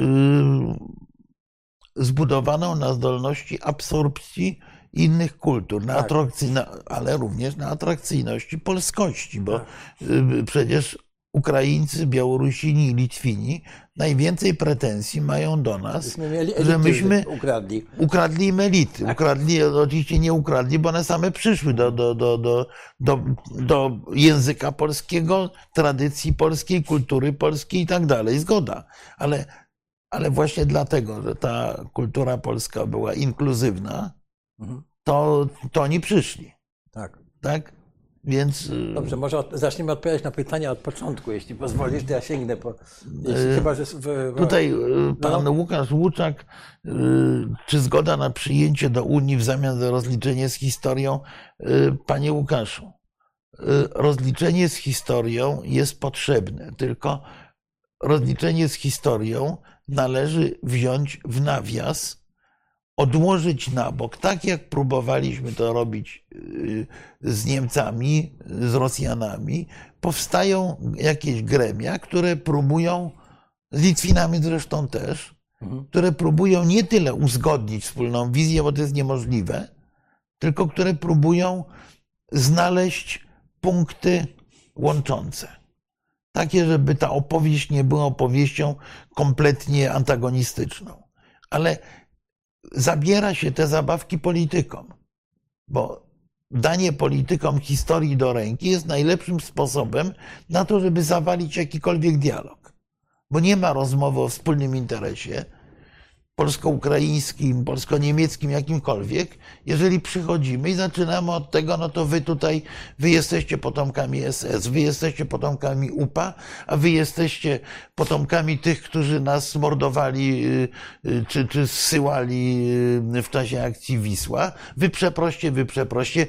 zbudowaną na zdolności absorpcji innych kultur, na tak. atrakcyjna, ale również na atrakcyjności polskości, bo tak. yy, przecież Ukraińcy, Białorusini i Litwini najwięcej pretensji mają do nas, elity, że myśmy ukradli, ukradli im elity. Tak. Ukradli, oczywiście nie ukradli, bo one same przyszły do, do, do, do, do, do języka polskiego, tradycji polskiej, kultury polskiej i tak dalej. Zgoda. Ale, ale właśnie dlatego, że ta kultura polska była inkluzywna, mhm. to, to oni przyszli. Tak. Tak? Więc... Dobrze, może od, zaczniemy odpowiadać na pytania od początku, jeśli pozwolisz, to ja sięgnę po... Jeśli, chyba, że w, w, tutaj pan no. Łukasz Łuczak, czy zgoda na przyjęcie do Unii w zamian za rozliczenie z historią? Panie Łukaszu, rozliczenie z historią jest potrzebne, tylko rozliczenie z historią należy wziąć w nawias odłożyć na bok, tak jak próbowaliśmy to robić z Niemcami, z Rosjanami, powstają jakieś gremia, które próbują, z Litwinami zresztą też, mhm. które próbują nie tyle uzgodnić wspólną wizję, bo to jest niemożliwe, tylko które próbują znaleźć punkty łączące. Takie, żeby ta opowieść nie była opowieścią kompletnie antagonistyczną. Ale zabiera się te zabawki politykom, bo danie politykom historii do ręki jest najlepszym sposobem na to, żeby zawalić jakikolwiek dialog. Bo nie ma rozmowy o wspólnym interesie polsko-ukraińskim, polsko-niemieckim, jakimkolwiek, jeżeli przychodzimy i zaczynamy od tego, no to wy tutaj, wy jesteście potomkami S S, wy jesteście potomkami U P A, a wy jesteście potomkami tych, którzy nas mordowali czy, czy zsyłali w czasie akcji Wisła. Wy przeproście, wy przeproście.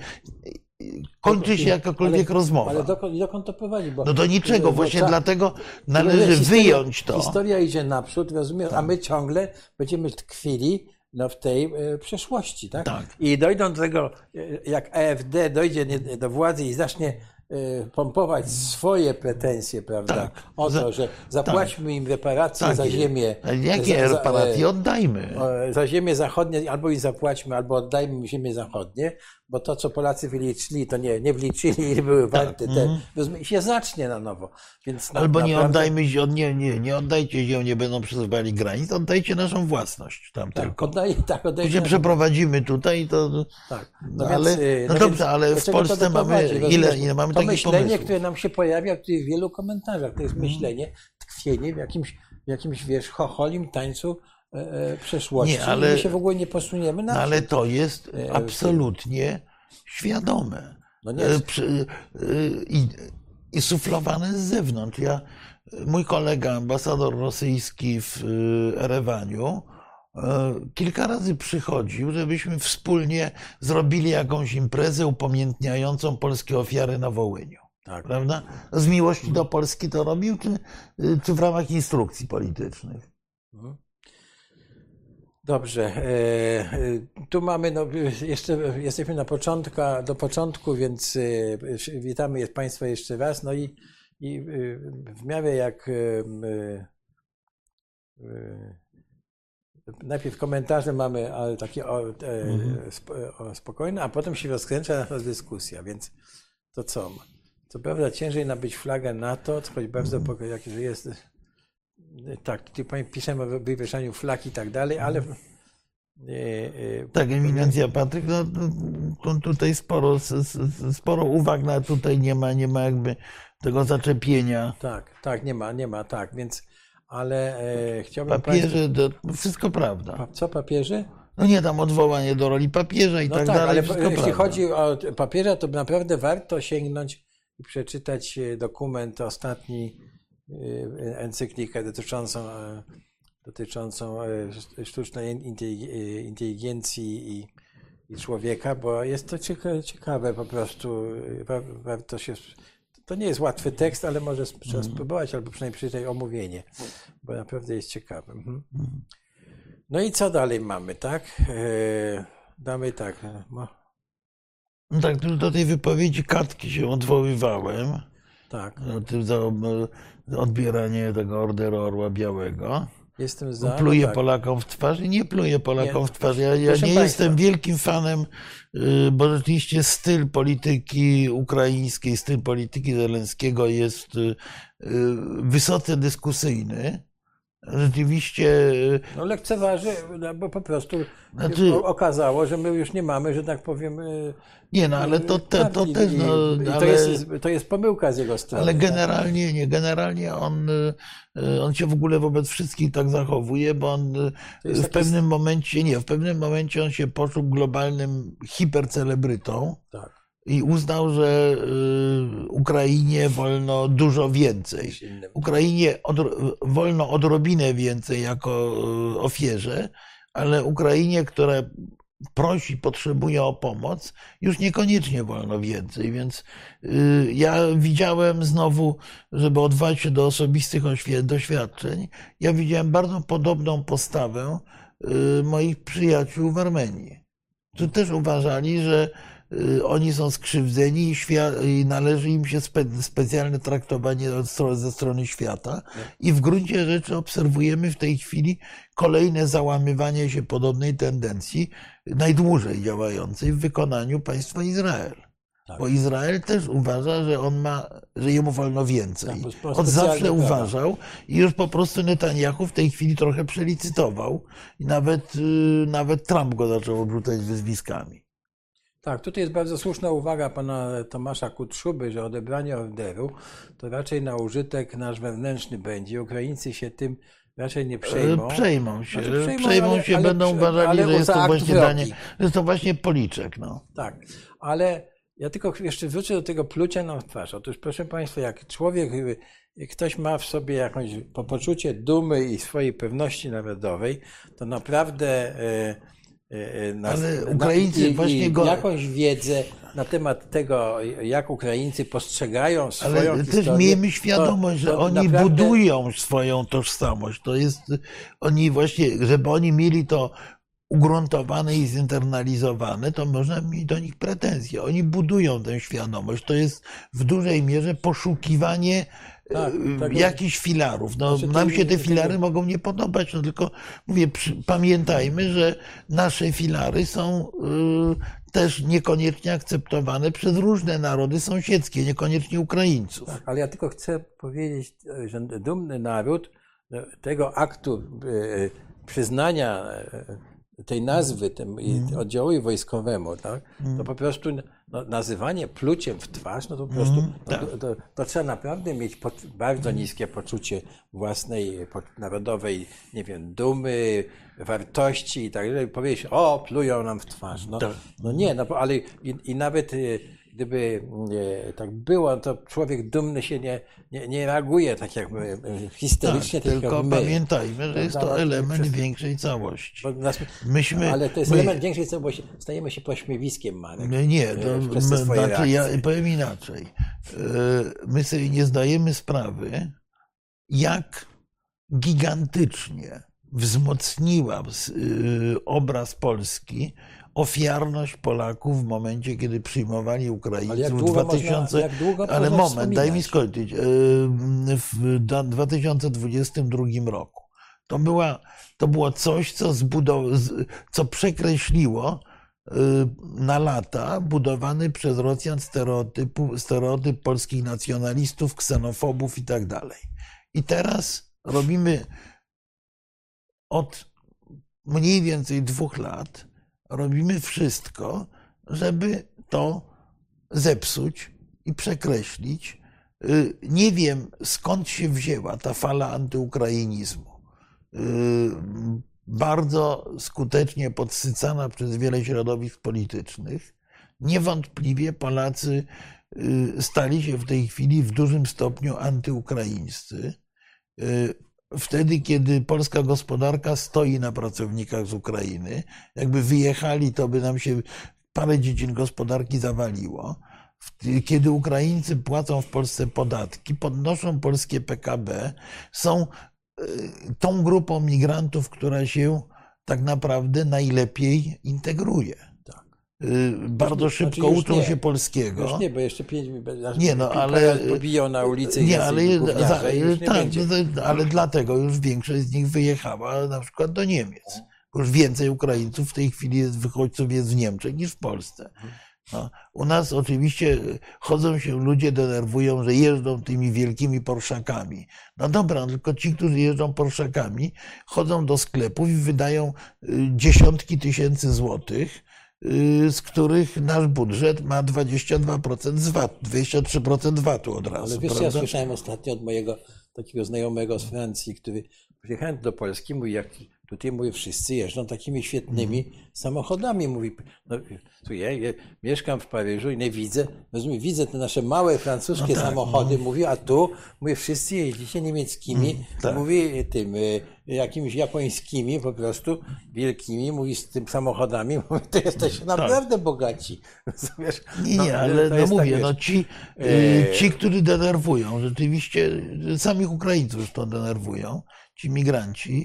Kończy się jakakolwiek ale, rozmowa. Ale dokąd, dokąd to prowadzi? Bo, no do niczego, bo właśnie ta, dlatego należy historia, wyjąć to. Historia idzie naprzód, rozumiem, tak. a my ciągle będziemy tkwili no, w tej e, przeszłości. Tak? Tak. I dojdą do tego, jak A F D dojdzie do władzy i zacznie e, pompować swoje pretensje, prawda? Tak. O to, że zapłaćmy tak. im reparacje tak. za ziemię. Jakie za, reparacje? Oddajmy. Za ziemię zachodnie albo i zapłaćmy, albo oddajmy im ziemię zachodnie, bo to, co Polacy wyliczyli, to nie, nie wliczyli i były warte. Tak. Te, i się zacznie na nowo. Więc albo na, nie naprawdę... oddajmy, nie, nie, nie oddajcie ziemi, nie będą przesuwali granic, oddajcie naszą własność tam tak, tylko. Oddaj, tak, oddajcie Później naszą... przeprowadzimy tutaj, to... Tak. No, no ale, więc, no, no dobrze, więc, ale w Polsce mamy ile, ile mamy to takich myślenie, pomysłów. które nam się pojawia w tych wielu komentarzach, to jest myślenie, tkwienie w jakimś, w jakimś wiesz, chocholim tańcu e, e, przeszłości. Nie, ale, my się w ogóle nie posuniemy na no, ale to jest absolutnie świadome. No nie jest. I, i suflowane z zewnątrz. Ja, mój kolega, ambasador rosyjski w Erewaniu, kilka razy przychodził, żebyśmy wspólnie zrobili jakąś imprezę upamiętniającą polskie ofiary na Wołyniu. Tak. Prawda? Z miłości do Polski to robił, czy, czy w ramach instrukcji politycznych? Mhm. Dobrze. Tu mamy, no, jeszcze jesteśmy na początku, do początku, więc witamy Państwa jeszcze raz. No i, i w miarę jak najpierw komentarze mamy ale takie o, o, spokojne, a potem się rozkręca nasza dyskusja, więc to co? Co prawda ciężej nabyć flagę NATO, choć bardzo jak że jest. Tak, tutaj piszemy o wywieszaniu flag i tak dalej, ale... E, e, tak, eminencja Patryk, no tutaj sporo, sporo uwag na tutaj nie ma, nie ma jakby tego zaczepienia. Tak, tak, nie ma, nie ma, tak, więc, ale e, chciałbym... Papieże, państwu... to wszystko prawda. Pa, co papieży? No nie tam odwołanie do roli papieża i no tak, tak dalej. Ale wszystko jeśli prawda. chodzi o papieża, to naprawdę warto sięgnąć i przeczytać dokument ostatni, encyklikę dotyczącą, dotyczącą sztucznej inteligencji i, i człowieka, bo jest to ciekawe po prostu. Warto się, to nie jest łatwy tekst, ale może trzeba spróbować, albo przynajmniej przeczytać omówienie, bo naprawdę jest ciekawe. No i co dalej mamy, tak? Damy tak. No tak, do tej wypowiedzi Katki się odwoływałem. Tak. O tym za odbieranie tego orderu Orła Białego. Jestem za. Pluje no tak. Polakom w twarz i nie pluje Polakom nie, w twarz. Ja, ja nie państwa. jestem wielkim fanem, bo rzeczywiście styl polityki ukraińskiej, styl polityki Zełenskiego jest wysoce dyskusyjny. Rzeczywiście. No lekceważy, bo po prostu znaczy, okazało, że my już nie mamy, że tak powiem. Nie, no ale to, te, to też. No, i, ale, to, jest, to jest pomyłka z jego strony. Ale generalnie nie, generalnie on, on się w ogóle wobec wszystkich tak zachowuje, bo on w taki... pewnym momencie, nie, w pewnym momencie on się poczuł globalnym hipercelebrytą. Tak. I uznał, że Ukrainie wolno dużo więcej. Ukrainie od, wolno odrobinę więcej jako ofierze, ale Ukrainie, która prosi, potrzebuje o pomoc, już niekoniecznie wolno więcej. Więc ja widziałem znowu, żeby odwołać się do osobistych doświadczeń, ja widziałem bardzo podobną postawę y, moich przyjaciół w Armenii. Tu też uważali, że y, oni są skrzywdzeni i, świat, i należy im się spe, specjalne traktowanie od strony, ze strony świata. I w gruncie rzeczy obserwujemy w tej chwili kolejne załamywanie się podobnej tendencji, najdłużej działającej w wykonaniu państwa Izrael. Tak. Bo Izrael też uważa, że on ma, że jemu wolno więcej. Tak, on zawsze uważał i już po prostu Netanyahu w tej chwili trochę przelicytował i nawet, nawet Trump go zaczął obrzucać wyzwiskami. Tak, tutaj jest bardzo słuszna uwaga pana Tomasza Kutrzuby, że odebranie orderu to raczej na użytek nasz wewnętrzny będzie. Ukraińcy się tym raczej nie przejmą. Przejmą się, znaczy, przejmą, przejmą ale, się, ale, będą uważali, że jest to właśnie danie, że jest to właśnie policzek. No. Tak, ale ja tylko jeszcze wrócę do tego plucia nam w twarz. Otóż proszę państwa, jak człowiek, ktoś ma w sobie jakąś poczucie dumy i swojej pewności narodowej, to naprawdę na, ale Ukraińcy na, i, właśnie i go... jakąś wiedzę na temat tego, jak Ukraińcy postrzegają swoją ale historię. Ale też miejmy świadomość, to, to że oni naprawdę... budują swoją tożsamość. To jest, oni właśnie, żeby oni mieli to ugruntowane i zinternalizowane, to można mieć do nich pretensje. Oni budują tę świadomość. To jest w dużej mierze poszukiwanie tak, tak, jakichś filarów. No, znaczy, nam się te filary mogą nie podobać, no tylko mówię, przy, pamiętajmy, że nasze filary są y, też niekoniecznie akceptowane przez różne narody sąsiedzkie, niekoniecznie Ukraińców. Tak, ale ja tylko chcę powiedzieć, że dumny naród tego aktu y, przyznania y, tej nazwy tym oddziałowi wojskowemu, tak, to po prostu no, nazywanie pluciem w twarz, no to po prostu no, to, to, to trzeba naprawdę mieć po, bardzo niskie poczucie własnej narodowej, nie wiem, dumy, wartości i tak dalej. Powiedzieć, o, plują nam w twarz. No, no nie, no ale i, i nawet gdyby nie, tak było, to człowiek dumny się nie, nie, nie reaguje tak jak my, historycznie. Tak, tylko my. Pamiętajmy, że jest to element przez, większej całości. Nas, Myśmy, ale to jest my, element większej całości, bo stajemy się pośmiewiskiem, Marek. Nie, to my, znaczy, ja powiem inaczej. My sobie nie zdajemy sprawy, jak gigantycznie wzmocniła obraz Polski ofiarność Polaków w momencie, kiedy przyjmowali Ukraińców w dwa tysiące. Można, ale moment, wspominać? Daj mi skończyć. W dwa tysiące dwudziestym drugim roku. To, była, to było coś, co, zbudow, co przekreśliło na lata budowany przez Rosjan stereotyp, stereotyp polskich nacjonalistów, ksenofobów i tak dalej. I teraz robimy od mniej więcej dwóch lat robimy wszystko, żeby to zepsuć i przekreślić. Nie wiem, skąd się wzięła ta fala antyukrainizmu. Bardzo skutecznie podsycana przez wiele środowisk politycznych. Niewątpliwie Polacy stali się w tej chwili w dużym stopniu antyukraińscy. Wtedy, kiedy polska gospodarka stoi na pracownikach z Ukrainy, jakby wyjechali, to by nam się parę dziedzin gospodarki zawaliło. Kiedy Ukraińcy płacą w Polsce podatki, podnoszą polskie P K B, są tą grupą migrantów, która się tak naprawdę najlepiej integruje. Bardzo szybko znaczy uczą nie, się polskiego. Już nie, bo jeszcze pięć nie, no, ale pobiją na ulicy. Nie, ale, za, tak, ale dlatego już większość z nich wyjechała na przykład do Niemiec. Już więcej Ukraińców w tej chwili jest wychodźców jest w Niemczech niż w Polsce. No, u nas oczywiście chodzą się ludzie, denerwują, że jeżdżą tymi wielkimi Porszakami. No dobra, tylko ci, którzy jeżdżą Porszakami, chodzą do sklepów i wydają dziesiątki tysięcy złotych, z których nasz budżet ma dwadzieścia dwa procent z V A T, dwadzieścia trzy procent V A T-u od razu. Ale wiesz, ja słyszałem ostatnio od mojego takiego znajomego z Francji, który przyjechał do Polski, mówi, jak tutaj mówi, wszyscy jeżdżą takimi świetnymi mm. samochodami. Mówi, no, tu ja, ja mieszkam w Paryżu i nie widzę, no, widzę te nasze małe francuskie no tak, samochody, no. Mówi, a tu mówi, wszyscy jeździcie niemieckimi, mm, tak. Mówi tym jakimiś japońskimi, po prostu wielkimi, mówi z tym samochodami, mówi, to jesteście naprawdę tak. bogaci. Wiesz, nie, nie, no, ale no mówię, tak, no ci, e... ci, którzy denerwują, rzeczywiście samych Ukraińców już to denerwują, ci migranci,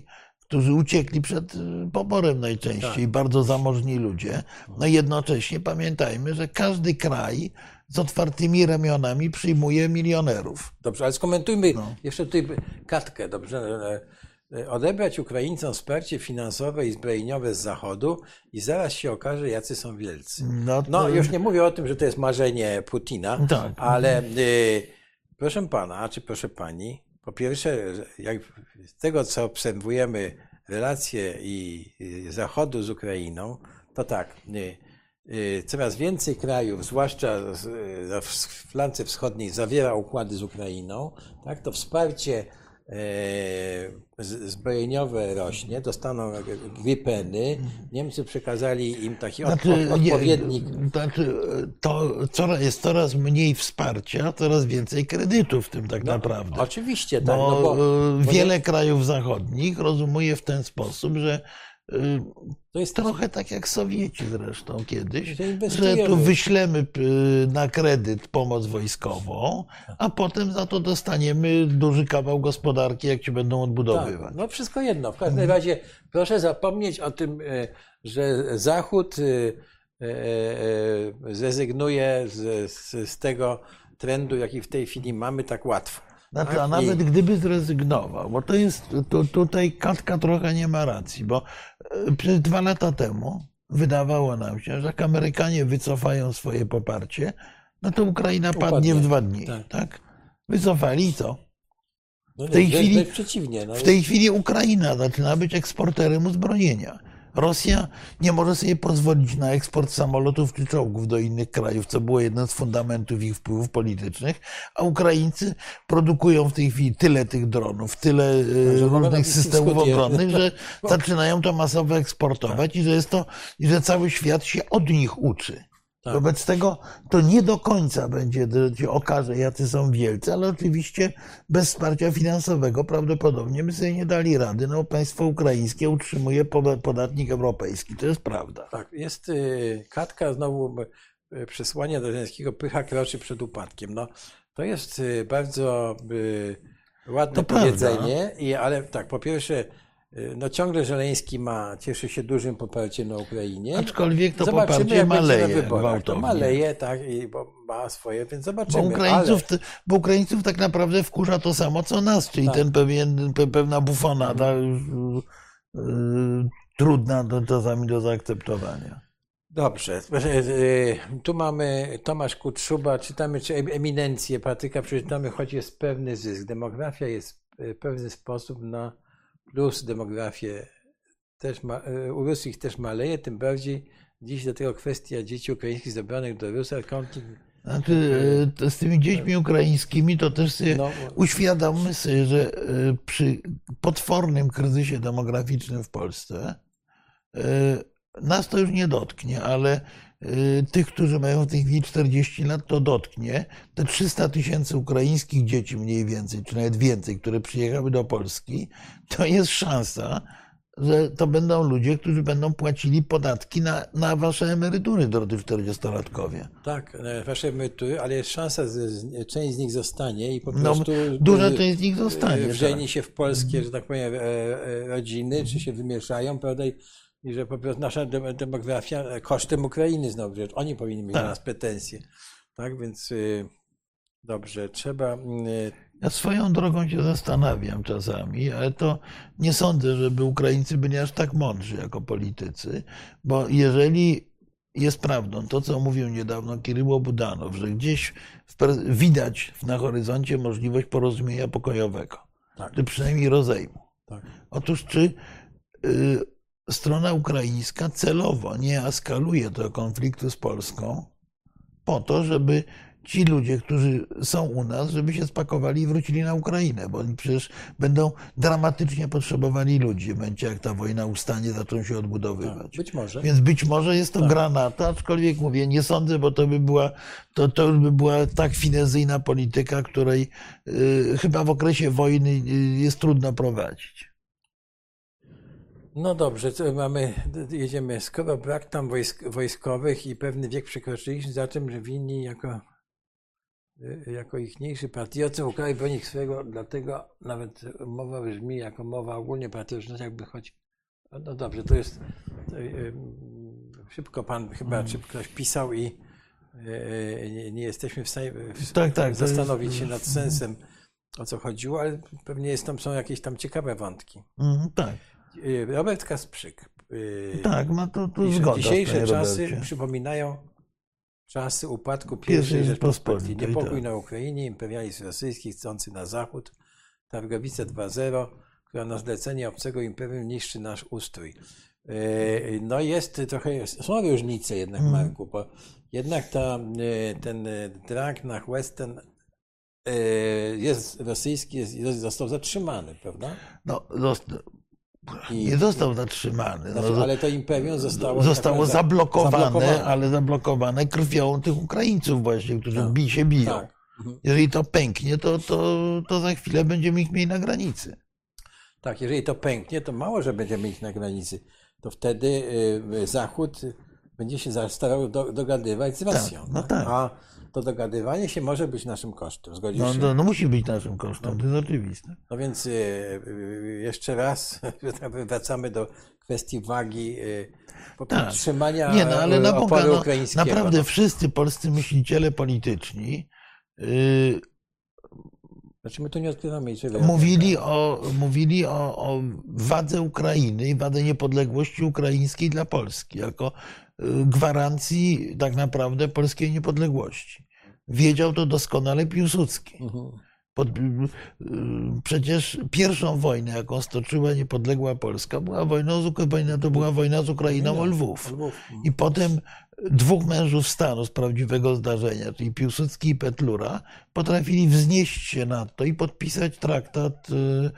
którzy uciekli przed poborem najczęściej, Tak. bardzo zamożni ludzie. No i jednocześnie pamiętajmy, że każdy kraj z otwartymi ramionami przyjmuje milionerów. Dobrze, ale skomentujmy No. jeszcze tutaj kartkę, dobrze? Odebrać Ukraińcom wsparcie finansowe i zbrojeniowe z Zachodu i zaraz się okaże, jacy są wielcy. No, to... No, już nie mówię o tym, że to jest marzenie Putina, Tak. ale y, proszę pana, czy proszę pani, po pierwsze, jak z tego, co obserwujemy relacje i y, Zachodu z Ukrainą, to tak, y, y, coraz więcej krajów, zwłaszcza z, y, w flance wschodniej, zawiera układy z Ukrainą, tak, to wsparcie e, z- zbrojeniowe rośnie, dostaną Gripeny. Niemcy przekazali im taki od, Znaczy, od, nie, odpowiednik. znaczy, to coraz, jest coraz mniej wsparcia, coraz więcej kredytów w tym tak naprawdę. Oczywiście, tak. Bo, No bo, e, bo wiele nie- krajów zachodnich rozumuje w ten sposób, że e, to jest trochę tak jak Sowieci zresztą kiedyś, Że że inwestujemy. tu wyślemy p- na kredyt pomoc wojskową, a potem za to dostaniemy duży kawał gospodarki, jak ci będą odbudowywać. Tak, no wszystko jedno. W każdym razie proszę zapomnieć o tym, e, że Zachód e, e, e, zrezygnuje z, z, z tego trendu, jaki w tej chwili mamy, tak łatwo. Znaczy, Tak? a I- nawet gdyby zrezygnował, bo to jest, to, tutaj Katka trochę nie ma racji, bo e, przez dwa lata temu wydawało nam się, że jak Amerykanie wycofają swoje poparcie, no to Ukraina padnie Upadnie. w dwa dni. Tak. Tak? Wycofali i co? no nie, w tej wręcz- chwili- wręcz przeciwnie. No W tej chwili Ukraina zaczyna być eksporterem uzbrojenia. Rosja nie może sobie pozwolić na eksport samolotów czy czołgów do innych krajów, co było jednym z fundamentów ich wpływów politycznych, a Ukraińcy produkują w tej chwili tyle tych dronów, tyle e, że mogą na różnych Bliskim systemów Wschodzie. obronnych, że zaczynają to masowo eksportować i że jest to, i że cały świat się od nich uczy. Tak. Wobec tego to nie do końca będzie, że się okaże, jacy są wielcy, ale oczywiście bez wsparcia finansowego prawdopodobnie by sobie nie dali rady. No, państwo ukraińskie utrzymuje poda- podatnik europejski, to jest prawda. Tak, jest y, Katka, znowu y, przesłanie do Żeleńskiego, pycha kroczy przed upadkiem. No, to jest y, bardzo y, ładne To prawda. powiedzenie, i, ale tak, po pierwsze, y, no ciągle Żeleński ma, cieszy się dużym poparciem na Ukrainie. Aczkolwiek to Zobaczymy, poparcie jak będzie na maleje wyborach. To gwałtownie. maleje, tak, i bo ma swoje, więc Bo zobaczymy. Ukraińców, ale, bo Ukraińców tak naprawdę wkurza to samo, co nas, czyli Tak. ten pewien, pe- pewna bufonada już, y, y, trudna do, czasami do zaakceptowania. Dobrze, y, tu mamy Tomasz Kutrzuba, czytamy, czy em- eminencję Patryka przeczytamy, choć jest pewny zysk. Demografia jest y, pewny sposób na plus, demografię też ma, y, u Rusich też maleje, tym bardziej dziś do tego kwestia dzieci ukraińskich zabranych do Rusów, konflikt, Znaczy, y, to z tymi dziećmi ukraińskimi to też sobie no, uświadommy sobie, że y, przy potwornym kryzysie demograficznym w Polsce y, nas to już nie dotknie, ale y, tych, którzy mają w tej chwili czterdzieści lat, to dotknie. Te trzysta tysięcy ukraińskich dzieci mniej więcej, czy nawet więcej, które przyjechały do Polski, to jest szansa, że to będą ludzie, którzy będą płacili podatki na, na wasze emerytury, drodzy czterdziestolatkowie. tak, e, wasze emerytury, ale jest szansa, że z- część z nich zostanie i po No, prostu duża y, część z nich zostanie. y, wżeni tak. się w polskie, że tak powiem, e, e, rodziny, czy się wymieszają, prawda, i, i że po prostu nasza dem- demografia e, kosztem Ukrainy znowu, że oni powinni mieć Tak. na nas pretensje. Tak, więc y, dobrze, trzeba... y, Ja swoją drogą się zastanawiam czasami, ale to nie sądzę, żeby Ukraińcy byli aż tak mądrzy jako politycy, bo jeżeli jest prawdą to, co mówił niedawno Kiryło Budanow, że gdzieś w per- widać na horyzoncie możliwość porozumienia pokojowego, Tak. czy przynajmniej rozejmu. tak. Otóż czy y, strona ukraińska celowo nie eskaluje tego konfliktu z Polską po to, żeby ci ludzie, którzy są u nas, żeby się spakowali i wrócili na Ukrainę, bo oni przecież będą dramatycznie potrzebowali ludzi w momencie, jak ta wojna ustanie, zaczną się Tak, odbudowywać. być może. Więc być może jest to Tak. gra na to, aczkolwiek mówię, nie sądzę, bo to by była, to, to już by była tak finezyjna polityka, której y, chyba w okresie wojny y, jest trudno prowadzić. No dobrze, co mamy, jedziemy. Skoro brak tam wojsk, wojskowych i pewny wiek przekroczyliśmy, za tym, że winni jako jako ichniejszy patriotyzm ukraj wynik swego, dlatego nawet mowa brzmi jako mowa ogólnie patriotyczna, jakby choć. No dobrze, to jest. To, y, szybko pan chyba, czy ktoś pisał i y, nie, nie jesteśmy w stanie w, tak, tak, zastanowić jest... się nad sensem, o co chodziło, ale pewnie jest tam, są jakieś tam ciekawe wątki. Mm, tak. Y, Robert Kasprzyk. Y, tak, no to, to pisze, zgoda. Dzisiejsze czasy Robercie. przypominają czasy upadku pierwszej Rzeczypospolitej. Niepokój tak. na Ukrainie, imperializm rosyjski chcący na zachód, Targowice dwa zero, która na zlecenie obcego imperium niszczy nasz ustrój. No jest trochę, są różnice jednak, Marku, bo jednak ta, ten drag na Western jest rosyjski, jest, został zatrzymany, prawda? No, został, I, nie został zatrzymany. Znaczy, no, ale to imperium zostało, zostało tak zablokowane, zablokowane, ale zablokowane krwią tych Ukraińców właśnie, którzy tak, bi się biją. Tak. Mhm. Jeżeli to pęknie, to, to, to za chwilę będziemy ich mieli na granicy. Tak, jeżeli to pęknie, to mało, że będziemy ich na granicy. To wtedy y, Zachód będzie się starał do, dogadywać z Rosją. Tak, no tak. A to dogadywanie się może być naszym kosztem. Zgodzisz No, się? no, no musi być naszym kosztem, to jest oczywiste. No więc y, y, jeszcze raz wracamy do kwestii wagi y, Tak. podtrzymania Nie, no, ale na Boga, oporu no, ukraińskiego. naprawdę wszyscy polscy myśliciele polityczni yy, Znaczy my tu nie odkrywamy niczego. mówili, o, mówili o, o wadze Ukrainy i wadze niepodległości ukraińskiej dla Polski, jako y, gwarancji tak naprawdę polskiej niepodległości. Wiedział to doskonale Piłsudski. Mhm. Pod, przecież pierwszą wojnę, jaką stoczyła niepodległa Polska, była wojna z, wojna, to była wojna z Ukrainą o Lwów. I potem dwóch mężów stanu z prawdziwego zdarzenia, czyli Piłsudski i Petlura, potrafili wznieść się nad to i podpisać traktat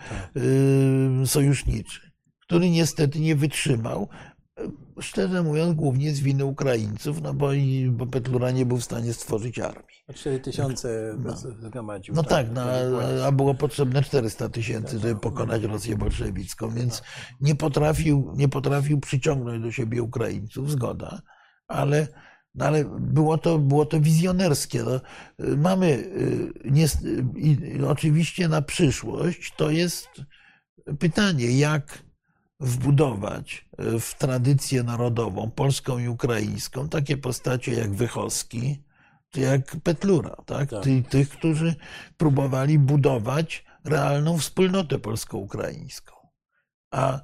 y, sojuszniczy, który niestety nie wytrzymał. Szczerze mówiąc, głównie z winy Ukraińców, no bo, i, bo Petlura nie był w stanie stworzyć armii. cztery tysiące no. zgromadził. No tak, tak, no, a, a było potrzebne czterysta tysięcy, żeby pokonać Rosję bolszewicką, więc nie potrafił, nie potrafił przyciągnąć do siebie Ukraińców, zgoda, ale, no ale było, to, było to wizjonerskie. No, mamy nie, i, oczywiście na przyszłość to jest pytanie, jak wbudować w tradycję narodową, polską i ukraińską, takie postacie jak Wychowski, czy jak Petlura, tak? Tak. Ty, tych, którzy próbowali budować realną wspólnotę polsko-ukraińską. A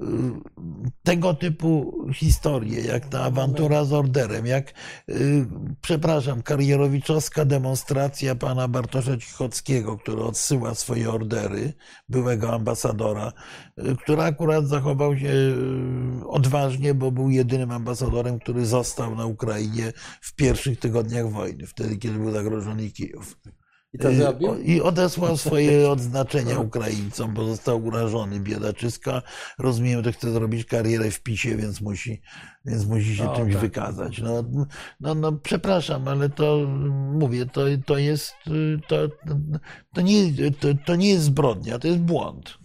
tego typu historie, jak ta awantura z orderem, jak, przepraszam, karierowiczowska demonstracja pana Bartosza Cichockiego, który odsyła swoje ordery, byłego ambasadora, który akurat zachował się odważnie, bo był jedynym ambasadorem, który został na Ukrainie w pierwszych tygodniach wojny, wtedy, kiedy był zagrożony Kijów. I to zrobił? I odesłał swoje odznaczenia Ukraińcom, bo został urażony, biedaczyska. Rozumiem, że chce zrobić karierę w PiSie, więc musi, więc musi się O, czymś tak. wykazać. No, no, no, przepraszam, ale to mówię, to, to jest, to, to, nie, to, to nie jest zbrodnia, to jest błąd.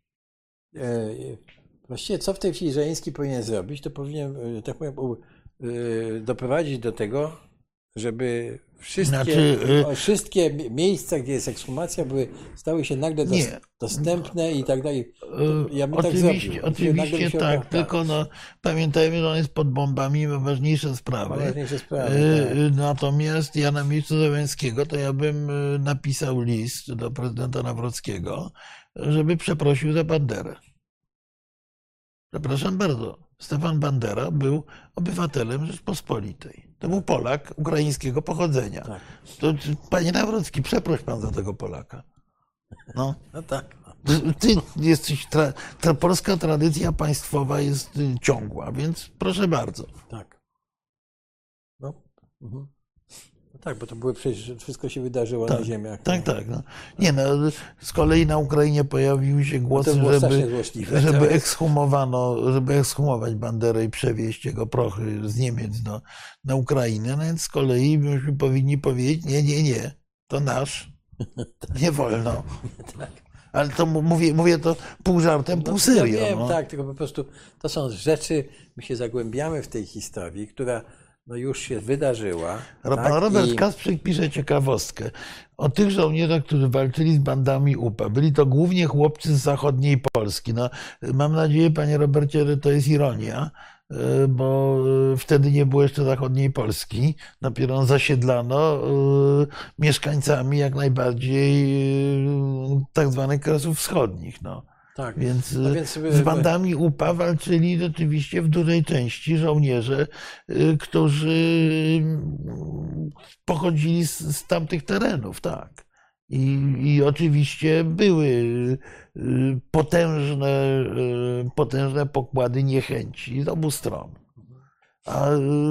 E, Właściwie co w tej chwili Żeleński powinien zrobić, to powinien, e, tak powiem, u- e, doprowadzić do tego, żeby wszystkie, Znaczy, y- o, wszystkie mi- miejsca, gdzie jest ekshumacja, były, stały się nagle dos, Nie. dostępne i tak dalej. Ja bym tak Oczywiście, zrobił. Nagle by oczywiście się tak, okazało. tylko no, pamiętajmy, że on jest pod bombami i ma ważniejsze sprawy. Ma ważniejsze sprawy, Y, tak. Natomiast ja na miejscu Zełenskiego to ja bym y, napisał list do prezydenta Nawrockiego, żeby przeprosił za Banderę. Przepraszam bardzo. Stefan Bandera był obywatelem Rzeczpospolitej. To był Polak ukraińskiego pochodzenia. Tak. To, panie Nawrocki, przeproś pan za tego Polaka. No. No tak. No. Ty jesteś, tra, tra, polska tradycja państwowa jest y, ciągła, więc proszę bardzo. Tak. No. Mhm. No tak, bo to były przecież wszystko się wydarzyło Tak, na ziemiach. Tak, tak. No. Nie, no, z kolei na Ukrainie pojawiły się głosy, to było strasznie żeby, złośliwe. żeby To jest- ekshumowano, żeby ekshumować Banderę i przewieźć jego prochy z Niemiec do, na Ukrainę. No więc z kolei myśmy powinni powiedzieć, nie, nie, nie, to nasz, nie wolno. Ale to mu- mówię, mówię to pół żartem, pół No, serio. Ja wiem, no. tak, tylko po prostu to są rzeczy, my się zagłębiamy w tej historii, która no już się wydarzyła. Pan tak? Robert I... Kasprzyk pisze ciekawostkę o tych żołnierzach, którzy walczyli z bandami U P A. Byli to głównie chłopcy z zachodniej Polski. No, mam nadzieję, panie Robercie, że to jest ironia, bo wtedy nie było jeszcze zachodniej Polski. Dopiero zasiedlano mieszkańcami jak najbardziej tak zwanych Kresów Wschodnich. No. Tak. Więc, no więc z bandami U P A walczyli rzeczywiście w dużej części żołnierze, którzy pochodzili z, z tamtych terenów, tak. I, I oczywiście były potężne, potężne pokłady niechęci z obu stron. A,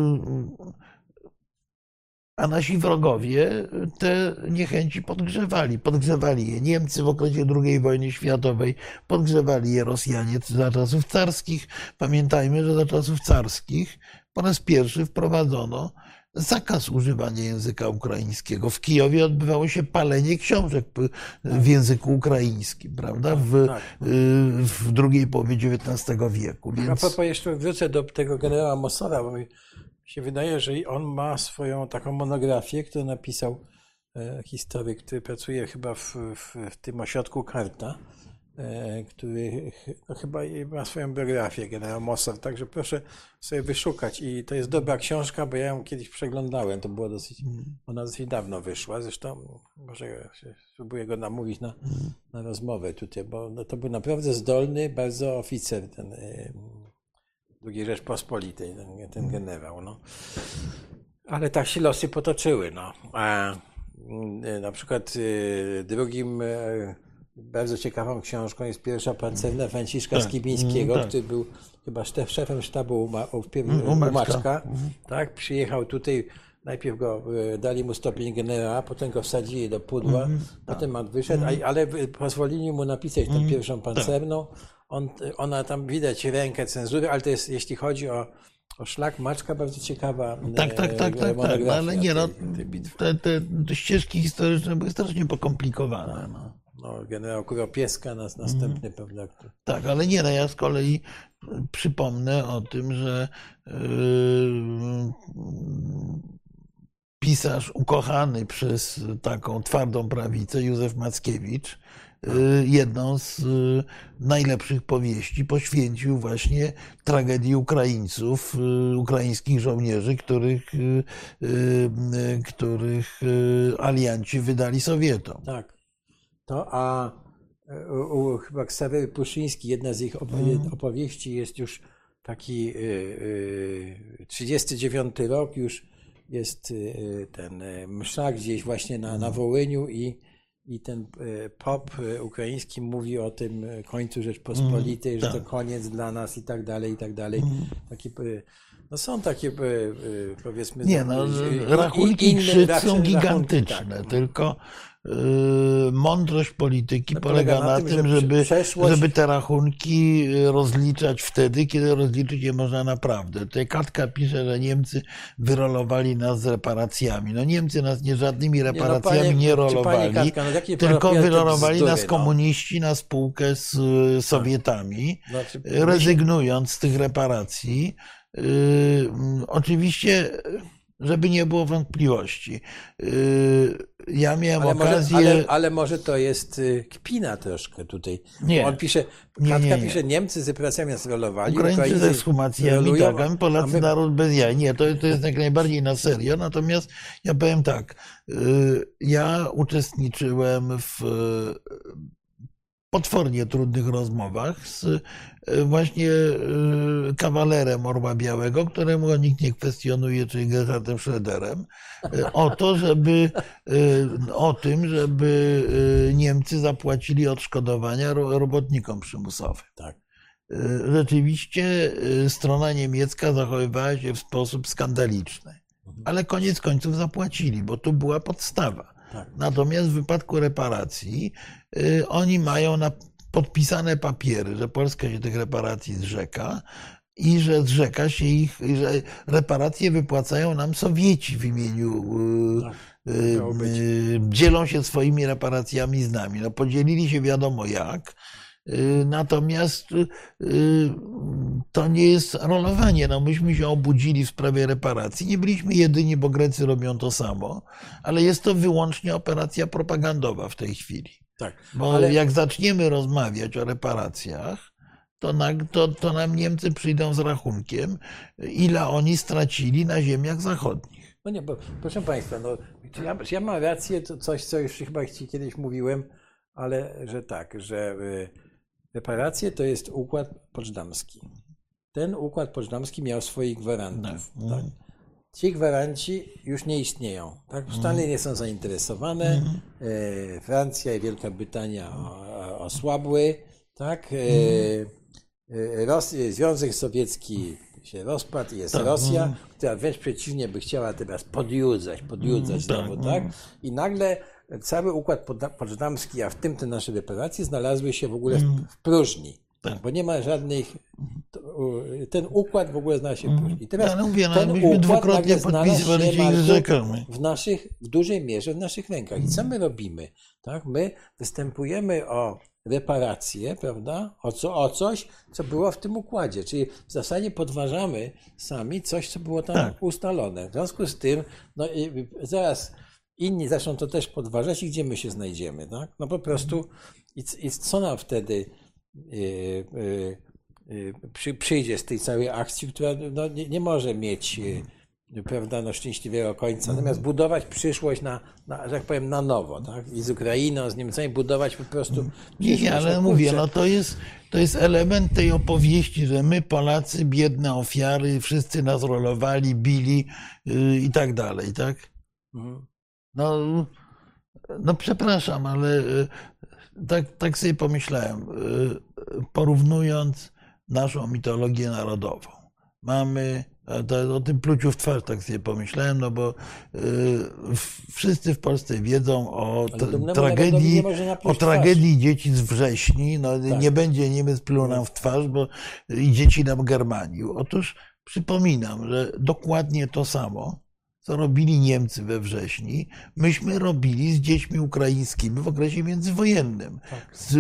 a nasi wrogowie te niechęci podgrzewali. Podgrzewali je Niemcy w okresie drugiej wojny światowej, podgrzewali je Rosjanie za czasów carskich. Pamiętajmy, że za czasów carskich po raz pierwszy wprowadzono zakaz używania języka ukraińskiego. W Kijowie odbywało się palenie książek w języku ukraińskim, prawda? W, w drugiej połowie dziewiętnastego wieku. Więc... A propos, jeszcze wrócę do tego generała Mossada, bo mi się wydaje, że on ma swoją taką monografię, którą napisał e, historyk, który pracuje chyba w, w, w tym ośrodku Karta, e, który no, chyba ma swoją biografię, generał Mossad, także proszę sobie wyszukać. I to jest dobra książka, bo ja ją kiedyś przeglądałem, to było dosyć, ona dosyć dawno wyszła, zresztą może spróbuję go namówić na, na rozmowę tutaj, bo no, to był naprawdę zdolny bardzo oficer, ten e, drugiej Rzeczpospolitej, ten, ten generał. No. Ale tak się losy potoczyły. No. A, na przykład drugim bardzo ciekawą książką jest Pierwsza pancerna Franciszka Skibińskiego, tak, który był chyba szefem sztabu u, u, u Maczka. Tak? Przyjechał tutaj, najpierw go dali mu stopień generała, potem go wsadzili do pudła, mm, potem tak. on wyszedł, mm. ale pozwolili mu napisać tę pierwszą pancerną. On, ona tam widać rękę cenzury, ale to jest, jeśli chodzi o, o szlak Maczka, bardzo ciekawa tak, tak, tak, tak, tak, ale nie, no, te, te, te ścieżki historyczne były strasznie pokomplikowane. No. No, generał Kuropieska, nas następny mm. pewnie. Tak, ale nie, no ja z kolei przypomnę o tym, że yy, pisarz ukochany przez taką twardą prawicę, Józef Mackiewicz, jedną z najlepszych powieści poświęcił właśnie tragedii Ukraińców, ukraińskich żołnierzy, których, których alianci wydali Sowietom. Tak. To, a u, u, chyba Ksawery Puszyński, jedna z ich opowieści jest już taki trzydziesty dziewiąty rok, już jest ten msza gdzieś właśnie na, na Wołyniu i I ten pop ukraiński mówi o tym końcu Rzeczpospolitej, mm, że tak. to koniec dla nas i tak dalej, i tak dalej. Mm. Takie, no są takie, powiedzmy... Nie, no, rachunki krzywd są gigantyczne, rachunki, tak. Tylko y, mądrość polityki no, polega, polega na, na tym, żeby, przeszłość... żeby te rachunki rozliczać wtedy, kiedy rozliczyć je można naprawdę. Tutaj Katka pisze, że Niemcy wyrolowali nas z reparacjami. No Niemcy nas nie żadnymi reparacjami nie, no, panie, nie rolowali, Katka, no, tylko wyrolowali bzdury, nas komuniści no. na spółkę z Sowietami, znaczy, rezygnując z tych reparacji. Yy, oczywiście, żeby nie było wątpliwości. Yy, ja miałem ale okazję... Może, ale, ale może to jest kpina troszkę tutaj. Nie. On pisze, Katka nie, nie, nie. pisze, Niemcy z reparacjami nas rolowali. Ukraińcy z ekshumacjami, tak, a Polacy my... naród bez jaj. Nie, to, to jest jak najbardziej na serio. Natomiast ja powiem tak, yy, ja uczestniczyłem w potwornie trudnych rozmowach z właśnie kawalerem Orła Białego, któremu nikt nie kwestionuje, czyli Gerhardem Schröderem, o to, żeby o tym, żeby Niemcy zapłacili odszkodowania robotnikom przymusowym. Tak. Rzeczywiście strona niemiecka zachowywała się w sposób skandaliczny, ale koniec końców zapłacili, bo tu była podstawa. Tak. Natomiast w wypadku reparacji y, oni mają na, podpisane papiery, że Polska się tych reparacji zrzeka i że zrzeka się ich, że reparacje wypłacają nam Sowieci w imieniu, y, tak, y, dzielą się swoimi reparacjami z nami. No, podzielili się wiadomo jak. Natomiast to nie jest rolowanie. No, myśmy się obudzili w sprawie reparacji. Nie byliśmy jedyni, bo Grecy robią to samo, ale jest to wyłącznie operacja propagandowa w tej chwili. Tak, bo ale... jak zaczniemy rozmawiać o reparacjach, to, na, to, to nam Niemcy przyjdą z rachunkiem, ile oni stracili na ziemiach zachodnich. No nie, bo proszę Państwa, no, czy ja, czy ja mam rację, to coś, co już chyba Ci kiedyś mówiłem, ale że tak, że reparacje to jest układ poczdamski. Ten układ poczdamski miał swoich gwarantów. No. Tak? Ci gwaranci już nie istnieją. Tak? Stany nie są zainteresowane, e, Francja i Wielka Brytania osłabły, tak? E, e, Ros- Związek Sowiecki się rozpadł i jest Tak. Rosja, która wręcz przeciwnie by chciała teraz podjudzać, podjudzać znowu, tak? I nagle cały układ poczdamski, a w tym te nasze reparacje, znalazły się w ogóle w, w próżni. Tak. Bo nie ma żadnych. Ten układ w ogóle znalazł się w próżni. I teraz Ja mówię, no, ten myśmy układ dwukrotnie nagle znalazł podpisywali się, się Marku, rzekami. w naszych, w dużej mierze w naszych rękach. I co my robimy? Tak? My występujemy o reparacje, prawda? O, co, o coś, co było w tym układzie. Czyli w zasadzie podważamy sami coś, co było tam Tak. ustalone. W związku z tym, no i zaraz inni zaczną to też podważać i gdzie my się znajdziemy, tak? No po prostu i, i co nam wtedy yy, yy, yy, przy, przyjdzie z tej całej akcji, która no, nie, nie może mieć yy, prawda, no, szczęśliwego końca, natomiast budować przyszłość na, na, że tak powiem, na nowo, tak? I z Ukrainą, z Niemcami budować po prostu Nie, nie, ale no, mówię, kurczę. no to jest, to jest element tej opowieści, że my Polacy, biedne ofiary, wszyscy nas rolowali, bili yy, i tak dalej, tak? Mhm. No, no przepraszam, ale y, tak, tak sobie pomyślałem, y, porównując naszą mitologię narodową. Mamy, to, o tym pluciu w twarz tak sobie pomyślałem, no bo y, wszyscy w Polsce wiedzą o Ale tra- dumnemu narodowi tragedii, nie można napluć o w twarz. tragedii dzieci z Wrześni. No, Tak. Nie będzie Niemiec pluł nam w twarz, bo i dzieci nam Germanił. Otóż przypominam, że dokładnie to samo, co robili Niemcy we wrześni, myśmy robili z dziećmi ukraińskimi w okresie międzywojennym. Tak. Z, y,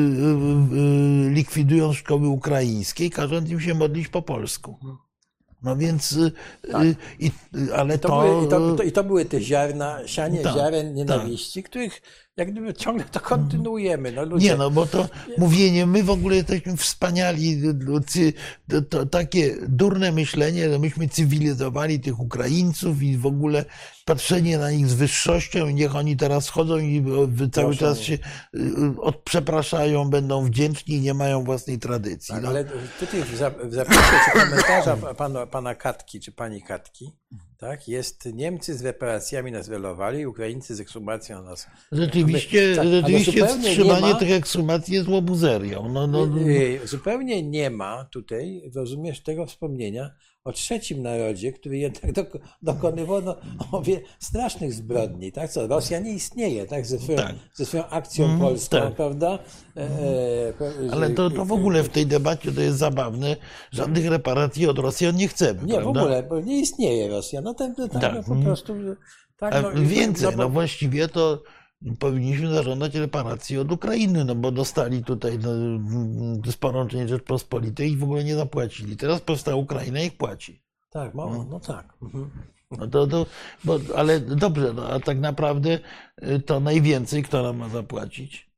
y, likwidując szkoły ukraińskie, każąc im się modlić po polsku. No więc, y, Tak. y, i, ale To to... były, i, to, to, I to były te ziarna, sianie Tak, ziaren nienawiści, których jak gdyby ciągle to kontynuujemy. No, ludzie, Nie, no bo to mówienie, my w ogóle jesteśmy wspaniali, cy- to, to takie durne myślenie, że myśmy cywilizowali tych Ukraińców i w ogóle patrzenie na nich z wyższością i niech oni teraz chodzą i cały Proszę. czas się y, odprzepraszają, będą wdzięczni i nie mają własnej tradycji. Tak, No. ale tutaj w zap- w zapisie czy komentarza pana, pana Katki, czy pani Katki, tak, jest Niemcy z reparacjami nas relowali, Ukraińcy z ekshumacją nas. Rzeczywiście, Tak, ale rzeczywiście zupełnie nie wstrzymanie ma- tych ekshumacji jest łobuzerią. No, no, no. Yy, Zupełnie nie ma tutaj, rozumiesz, tego wspomnienia o trzecim narodzie, który jednak dok- dokonywał no, o wie, strasznych zbrodni, tak? Co, Rosja nie istnieje, tak? Ze swoją, Tak. ze swoją akcją Mm, polską, tak. prawda? E, e, Ale to, to w ogóle w tej debacie to jest zabawne. Żadnych reparacji od Rosjan nie chcemy. Nie, w prawda? ogóle, bo nie istnieje Rosja. No ten, ten, Tak. no, po prostu, że- tak, A no, i- więcej, no, bo- no właściwie to powinniśmy zażądać reparacji od Ukrainy, no bo dostali tutaj no, sporą część Rzeczpospolitej i w ogóle nie zapłacili. Teraz powstała Ukraina i ich płaci. Tak, mało, no tak. Mhm. No to, to, bo, ale dobrze, no, a tak naprawdę y, to najwięcej kto nam ma zapłacić?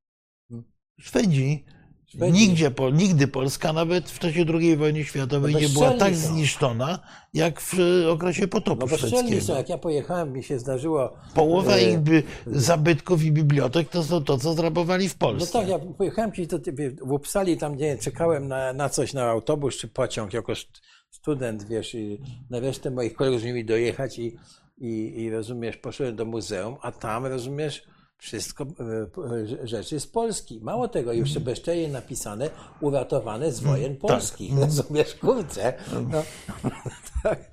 Szwedzi. Szwedzi. Nigdzie, po, nigdy Polska nawet w czasie drugiej wojny światowej No nie była bezczelni tak są. zniszczona, jak w y, okresie potopu No bo strzelni są, szwedzkiego. jak ja pojechałem, mi się zdarzyło. Połowa e, ich by, zabytków i bibliotek to są to, co zrabowali w No Polsce. tak, ja pojechałem kiedyś do, w Uppsali, tam gdzie czekałem na, na coś, na autobus czy pociąg, jako st- student, wiesz, i na resztę moich kolegów z nimi dojechać i, i, i rozumiesz, poszedłem do muzeum, a tam, rozumiesz, wszystko, e, rzeczy z Polski. Mało tego, jeszcze bezczelnie napisane, uratowane z wojen polskich. Rozumiesz, kurczę. No, tak.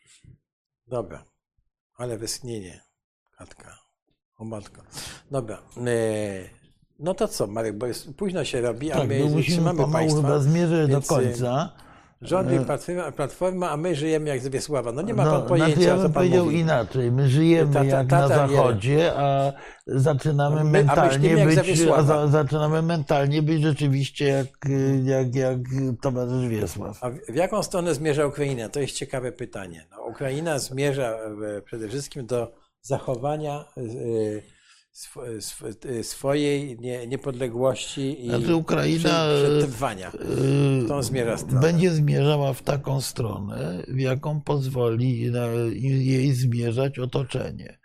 Dobra, ale westchnienie, Katka. O matko. Dobra. E, no to co, Marek, bo jest, późno się robi, a Tak, my bo musimy trzymamy pomału państwa. chyba zmierzać do więc, końca. rządzi Platforma, Platforma, a my żyjemy jak z Wiesława. No nie ma pan No, pojęcia, znaczy ja co bym pan powiedział mówi. inaczej. My żyjemy Ta- ta- jak tata na wie. zachodzie, a zaczynamy My- a mentalnie myślimy jak za być, a Wiesława. za, zaczynamy mentalnie być rzeczywiście jak, jak, jak towarzysz Wiesław. A w, w jaką stronę zmierza Ukraina? To jest ciekawe pytanie. No, Ukraina zmierza e, przede wszystkim do zachowania e, sw, sw, e, swojej nie, niepodległości i Znaczy Ukraina prze- przetrwania. W tą zmierza stronę. będzie zmierzała w taką stronę, w jaką pozwoli na- jej zmierzać otoczenie.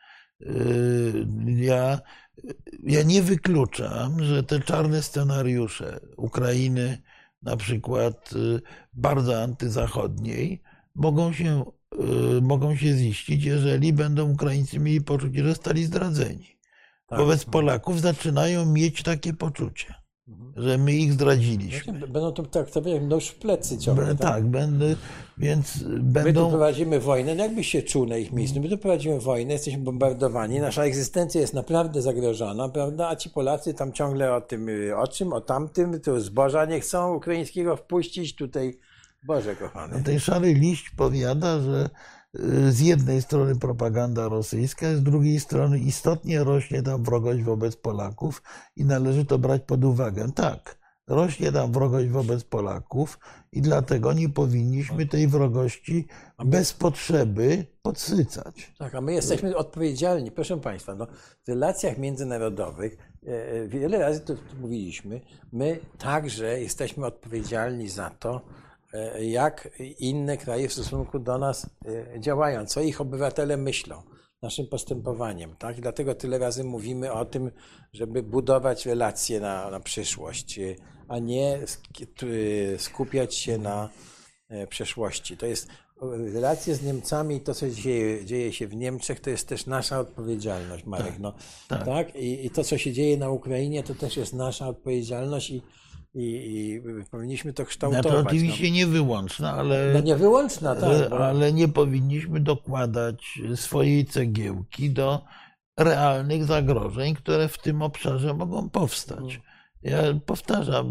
Ja, ja nie wykluczam, że te czarne scenariusze Ukrainy, na przykład bardzo antyzachodniej, mogą się, mogą się ziścić, jeżeli będą Ukraińcy mieli poczucie, że zostali zdradzeni. Tak. Wobec Polaków zaczynają mieć takie poczucie, że my ich zdradziliśmy. Właśnie Będą to traktować jak nóż w plecy ciągle. Be- Tak? Tak, będę, więc My tu będą. prowadzimy wojnę, no jakbyś się czuł na ich miejscu. My tu prowadzimy wojnę, jesteśmy bombardowani, nasza egzystencja jest naprawdę zagrożona, prawda? A ci Polacy tam ciągle o tym, y, o czym, o tamtym, tu zboża nie chcą ukraińskiego wpuścić, tutaj, Boże kochany. Ten szary liść powiada, że y, z jednej strony propaganda rosyjska, z drugiej strony istotnie rośnie tam wrogość wobec Polaków i należy to brać pod uwagę. Tak, rośnie tam wrogość wobec Polaków i dlatego nie powinniśmy tej wrogości bez potrzeby podsycać. Tak, a my jesteśmy odpowiedzialni, proszę Państwa, no, w relacjach międzynarodowych, e, wiele razy to, to mówiliśmy, my także jesteśmy odpowiedzialni za to, e, jak inne kraje w stosunku do nas e, działają, co ich obywatele myślą, naszym postępowaniem. Tak? I dlatego tyle razy mówimy o tym, żeby budować relacje na, na przyszłość, e, a nie sk- t- skupiać się na e, przeszłości. To jest relacje z Niemcami i to, co dzieje, dzieje się w Niemczech, to jest też nasza odpowiedzialność, Marek. No, tak. tak? I, I to, co się dzieje na Ukrainie, to też jest nasza odpowiedzialność i, i, i powinniśmy to kształtować. Znaczy oczywiście nie wyłączna, ale, No, no niewyłączna, tak. Bo... ale nie powinniśmy dokładać swojej cegiełki do realnych zagrożeń, które w tym obszarze mogą powstać. Ja powtarzam,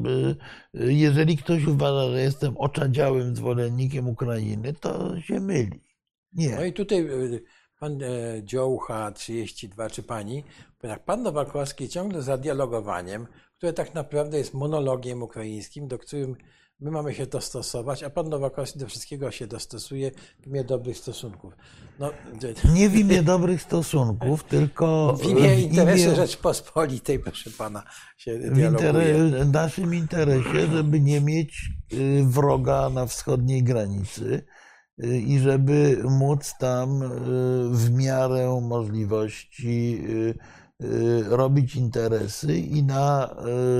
jeżeli ktoś uważa, że jestem oczadziałym zwolennikiem Ukrainy, to się myli. No Nie. i tutaj y, pan e, Dziołcha trzydzieści dwa, czy pani, jak pan Nowakowski ciągle za dialogowaniem, które tak naprawdę jest monologiem ukraińskim, do którym my mamy się dostosować, a pan Nowakowski do wszystkiego się dostosuje w imię dobrych stosunków. No, Nie w imię dobrych stosunków, tylko w imię interesu imię- Rzeczpospolitej, proszę pana, się w dialoguje. intere- naszym interesie, żeby nie mieć y, wroga na wschodniej granicy y, i żeby móc tam y, w miarę możliwości y, y, robić interesy i na,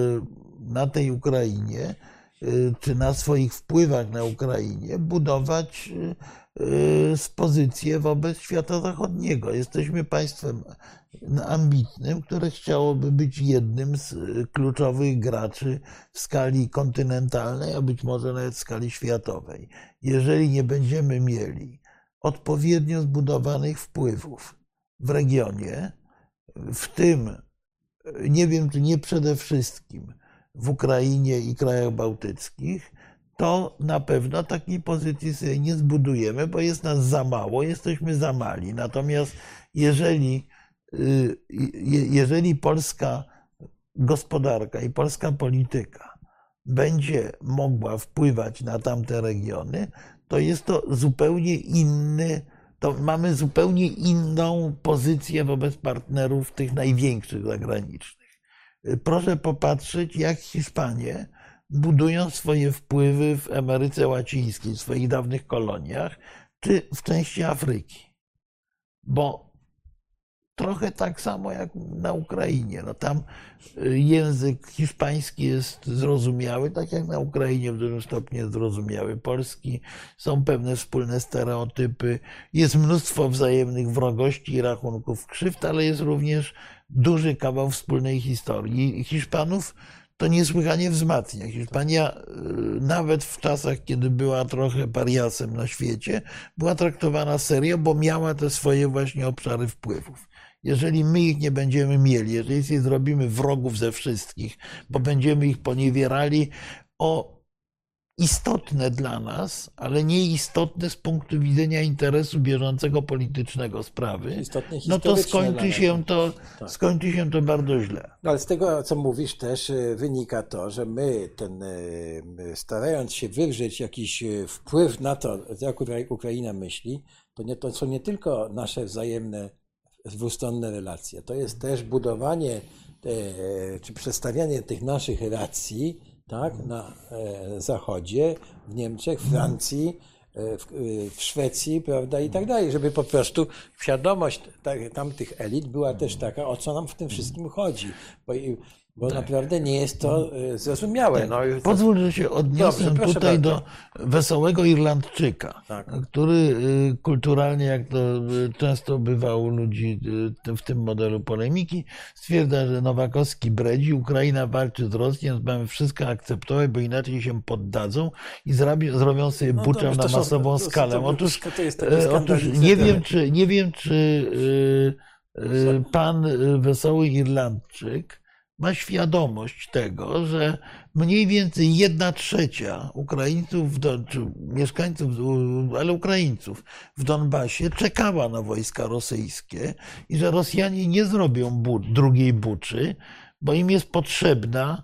y, na tej Ukrainie y, czy na swoich wpływach na Ukrainie budować y, y, z pozycję wobec świata zachodniego. Jesteśmy państwem ambitnym, które chciałoby być jednym z kluczowych graczy w skali kontynentalnej, a być może nawet w skali światowej. Jeżeli nie będziemy mieli odpowiednio zbudowanych wpływów w regionie, w tym, nie wiem czy nie przede wszystkim w Ukrainie i krajach bałtyckich, to na pewno takiej pozycji sobie nie zbudujemy, bo jest nas za mało, jesteśmy za mali. Natomiast jeżeli jeżeli polska gospodarka i polska polityka będzie mogła wpływać na tamte regiony, to jest to zupełnie inny, to mamy zupełnie inną pozycję wobec partnerów tych największych zagranicznych. Proszę popatrzeć, jak Hiszpanie budują swoje wpływy w Ameryce Łacińskiej, w swoich dawnych koloniach, czy w części Afryki. Bo trochę tak samo jak na Ukrainie. No tam język hiszpański jest zrozumiały, tak jak na Ukrainie w dużym stopniu jest zrozumiały. Polski, są pewne wspólne stereotypy, jest mnóstwo wzajemnych wrogości i rachunków krzywd, ale jest również duży kawał wspólnej historii. Hiszpanów to niesłychanie wzmacnia. Hiszpania nawet w czasach, kiedy była trochę pariasem na świecie, była traktowana serio, bo miała te swoje właśnie obszary wpływów. Jeżeli my ich nie będziemy mieli, jeżeli sobie zrobimy wrogów ze wszystkich, bo będziemy ich poniewierali, o istotne dla nas, ale nieistotne z punktu widzenia interesu bieżącego politycznego sprawy, no to skończy się to, tak. skończy się to bardzo źle. No ale z tego, co mówisz, też wynika to, że my, ten, starając się wywrzeć jakiś wpływ na to, jak Ukraina myśli, to, nie, to są nie tylko nasze wzajemne, dwustronne relacje, to jest też budowanie czy przedstawianie tych naszych racji, tak, na Zachodzie, w Niemczech, w Francji, w, w Szwecji, prawda, i tak dalej, żeby po prostu świadomość tamtych elit była też taka, o co nam w tym wszystkim chodzi, bo, bo tak. naprawdę nie jest to zrozumiałe. Tak. No, Pozwól, że się odniosę Dobrze, tutaj bardzo. do wesołego Irlandczyka, tak. który kulturalnie, jak to często bywa u ludzi w tym modelu polemiki, stwierdza, że Nowakowski bredzi, Ukraina walczy z Rosją, mamy wszystko akceptować, bo inaczej się poddadzą i zrobią, zrobią sobie no buczę na masową są, skalę. To, to, otóż, to jest otóż nie wiem, czy, nie wiem, czy pan wesoły Irlandczyk ma świadomość tego, że mniej więcej jedna trzecia Ukraińców, czy mieszkańców, ale Ukraińców w Donbasie czekała na wojska rosyjskie i że Rosjanie nie zrobią bu- drugiej Buczy, bo im jest potrzebna,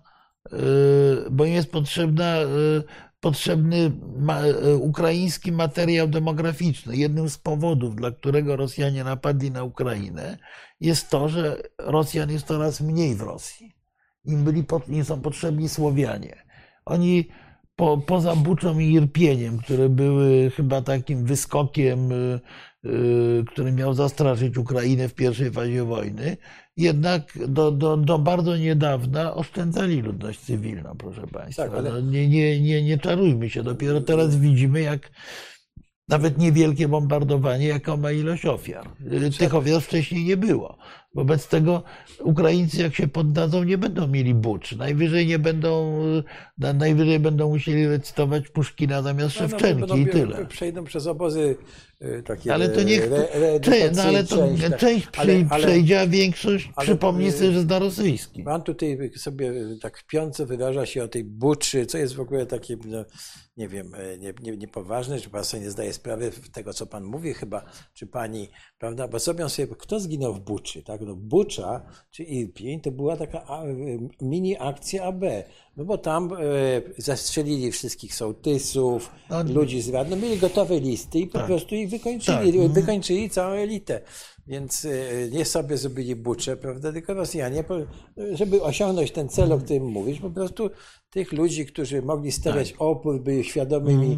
bo im jest potrzebna, potrzebny ma, ukraiński materiał demograficzny. Jednym z powodów, dla którego Rosjanie napadli na Ukrainę, jest to, że Rosjan jest coraz mniej w Rosji. Im, byli, im są potrzebni Słowianie. Oni po, poza Buczą i Irpieniem, które były chyba takim wyskokiem, który miał zastraszyć Ukrainę w pierwszej fazie wojny, jednak do, do, do bardzo niedawna oszczędzali ludność cywilną, proszę państwa. Tak, ale... no, nie, nie, nie, nie czarujmy się. Dopiero teraz widzimy, jak nawet niewielkie bombardowanie, jaką ma ilość ofiar. Tych ofiar wcześniej nie było. Wobec tego Ukraińcy, jak się poddadzą, nie będą mieli Bucz. Najwyżej nie będą, najwyżej będą musieli recytować Puszkina zamiast no, Szewczenki no, i tyle. Przejdą przez obozy takie ale to niech, re, re, no, ale to część, tak. część ale, ale, przejdzie, a większość ale, przypomni sobie, że zna rosyjski. Pan tutaj sobie tak kpiąco wyraża się o tej Buczy, co jest w ogóle takie, no, nie wiem, nie, nie, niepoważne, czy pan sobie nie zdaje sprawy tego, co pan mówi chyba, czy pani, prawda, bo sobie sobie, kto zginął w Buczy, tak? No, Bucza czy Irpień to była taka mini akcja A B, no bo tam e, zastrzelili wszystkich sołtysów, no, ludzi z rad, no mieli gotowe listy i po tak. prostu ich wykończyli, tak. wykończyli całą elitę. Więc e, nie sobie zrobili Buczę, prawda, tylko Rosjanie, żeby osiągnąć ten cel, o którym mówisz, po prostu tych ludzi, którzy mogli stawiać tak. opór, byli świadomymi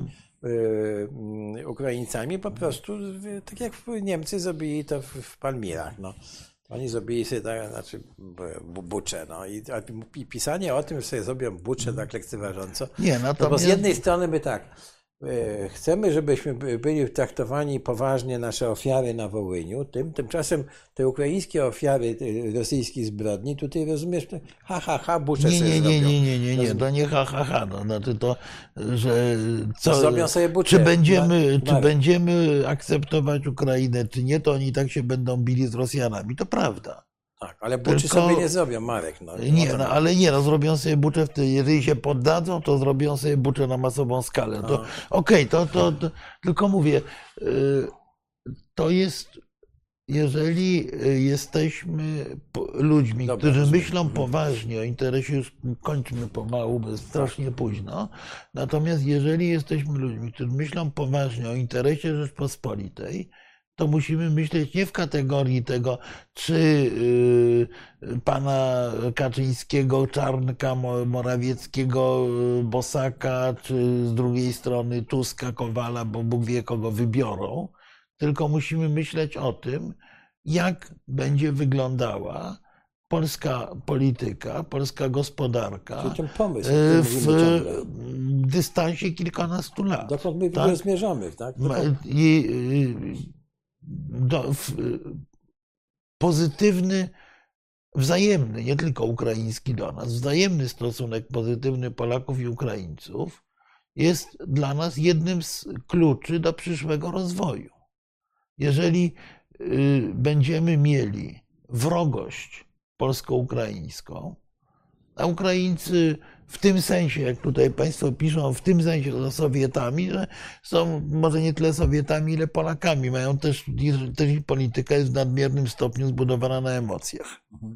mm. y, Ukraińcami, po prostu, tak jak Niemcy zrobili to w, w Palmirach, no. Oni zrobili sobie tak, znaczy Buczę, no i, i pisanie o tym, że sobie zrobią Buczę tak lekceważąco, nie, no to no bo z jednej strony my tak, chcemy, żebyśmy byli traktowani poważnie nasze ofiary na Wołyniu, tym, tymczasem te ukraińskie ofiary rosyjskiej zbrodni, tutaj rozumiesz, ha, ha, ha, Buczę nie, sobie nie, zrobią. Nie, nie, nie, nie, to nie ha, ha, ha, no, znaczy to, że co, zrobią sobie Buczę. Czy będziemy, czy będziemy akceptować Ukrainę, czy nie, to oni tak się będą bili z Rosjanami, to prawda. Tak, ale Buczy Tylko, sobie nie zrobią, Marek. No, nie, no, ale nie, no, zrobią sobie Buczę, wtedy, jeżeli się poddadzą, to zrobią sobie Buczę na masową skalę. To, okej, okay, to, to, to, tylko mówię, to jest, jeżeli jesteśmy ludźmi, Dobra, którzy rozumiem. myślą poważnie o interesie, już kończmy pomału, bo jest strasznie późno, natomiast jeżeli jesteśmy ludźmi, którzy myślą poważnie o interesie Rzeczpospolitej, to musimy myśleć nie w kategorii tego, czy y, pana Kaczyńskiego, Czarnka, Morawieckiego, Bosaka, czy z drugiej strony Tuska, Kowala, bo Bóg wie, kogo wybiorą, tylko musimy myśleć o tym, jak będzie wyglądała polska polityka, polska gospodarka ten pomysł, w dystansie kilkunastu lat. Dokąd my tak? zmierzamy, tak? Dokąd... I, Do, w, pozytywny, wzajemny, nie tylko ukraiński do nas, wzajemny stosunek pozytywny Polaków i Ukraińców jest dla nas jednym z kluczy do przyszłego rozwoju. Jeżeli y, będziemy mieli wrogość polsko-ukraińską, A Ukraińcy w tym sensie, jak tutaj Państwo piszą, w tym sensie są Sowietami, że są może nie tyle Sowietami, ile Polakami. Mają też, też ich polityka jest w nadmiernym stopniu zbudowana na emocjach.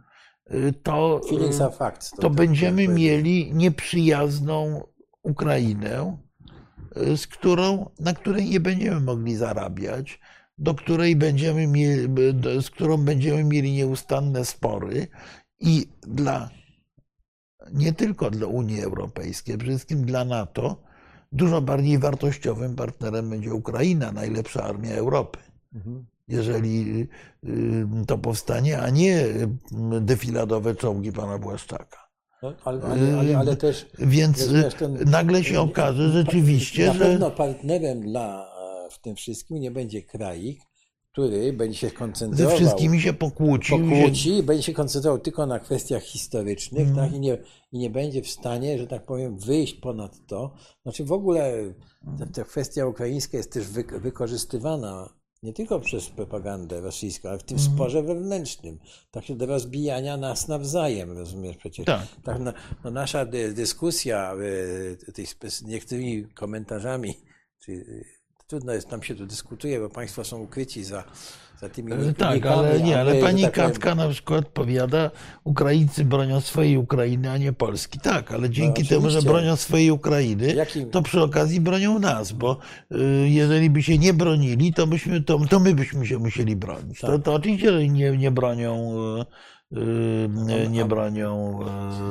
To, Feelings are facts. to będziemy mieli nieprzyjazną Ukrainę, z którą, na której nie będziemy mogli zarabiać, do której będziemy mieli, z którą będziemy mieli nieustanne spory i dla, nie tylko dla Unii Europejskiej, przede wszystkim dla NATO, dużo bardziej wartościowym partnerem będzie Ukraina, najlepsza armia Europy. Mhm. Jeżeli to powstanie, a nie defiladowe czołgi pana Błaszczaka. No, ale, ale, ale, ale też. Więc wiesz, ten, nagle się okaże rzeczywiście, na że. Na pewno partnerem dla w tym wszystkim nie będzie kraj, który będzie się koncentrował. Ze wszystkimi się pokłóci. Pokłóci i będzie się koncentrował tylko na kwestiach historycznych, mm. tak, i, nie, i nie będzie w stanie, że tak powiem, wyjść ponad to. Znaczy w ogóle ta, ta kwestia ukraińska jest też wy, wykorzystywana nie tylko przez propagandę rosyjską, ale w tym mm. sporze wewnętrznym. Tak się do rozbijania nas nawzajem, rozumiesz przecież. Tak. Tak, no, no nasza dy, dyskusja y, z niektórymi komentarzami, czy, trudno jest, tam się tu dyskutuje, bo państwo są ukryci za, za tymi unikami. Tak, ale nie, ale pani tak Katka na przykład powiada, Ukraińcy bronią swojej Ukrainy, a nie Polski. Tak, ale dzięki no, temu, że bronią swojej Ukrainy, Jakim? to przy okazji bronią nas, bo y, jeżeli by się nie bronili, to, byśmy, to, to my byśmy się musieli bronić. Tak. To, to oczywiście, że nie, nie bronią y, y, nie bronią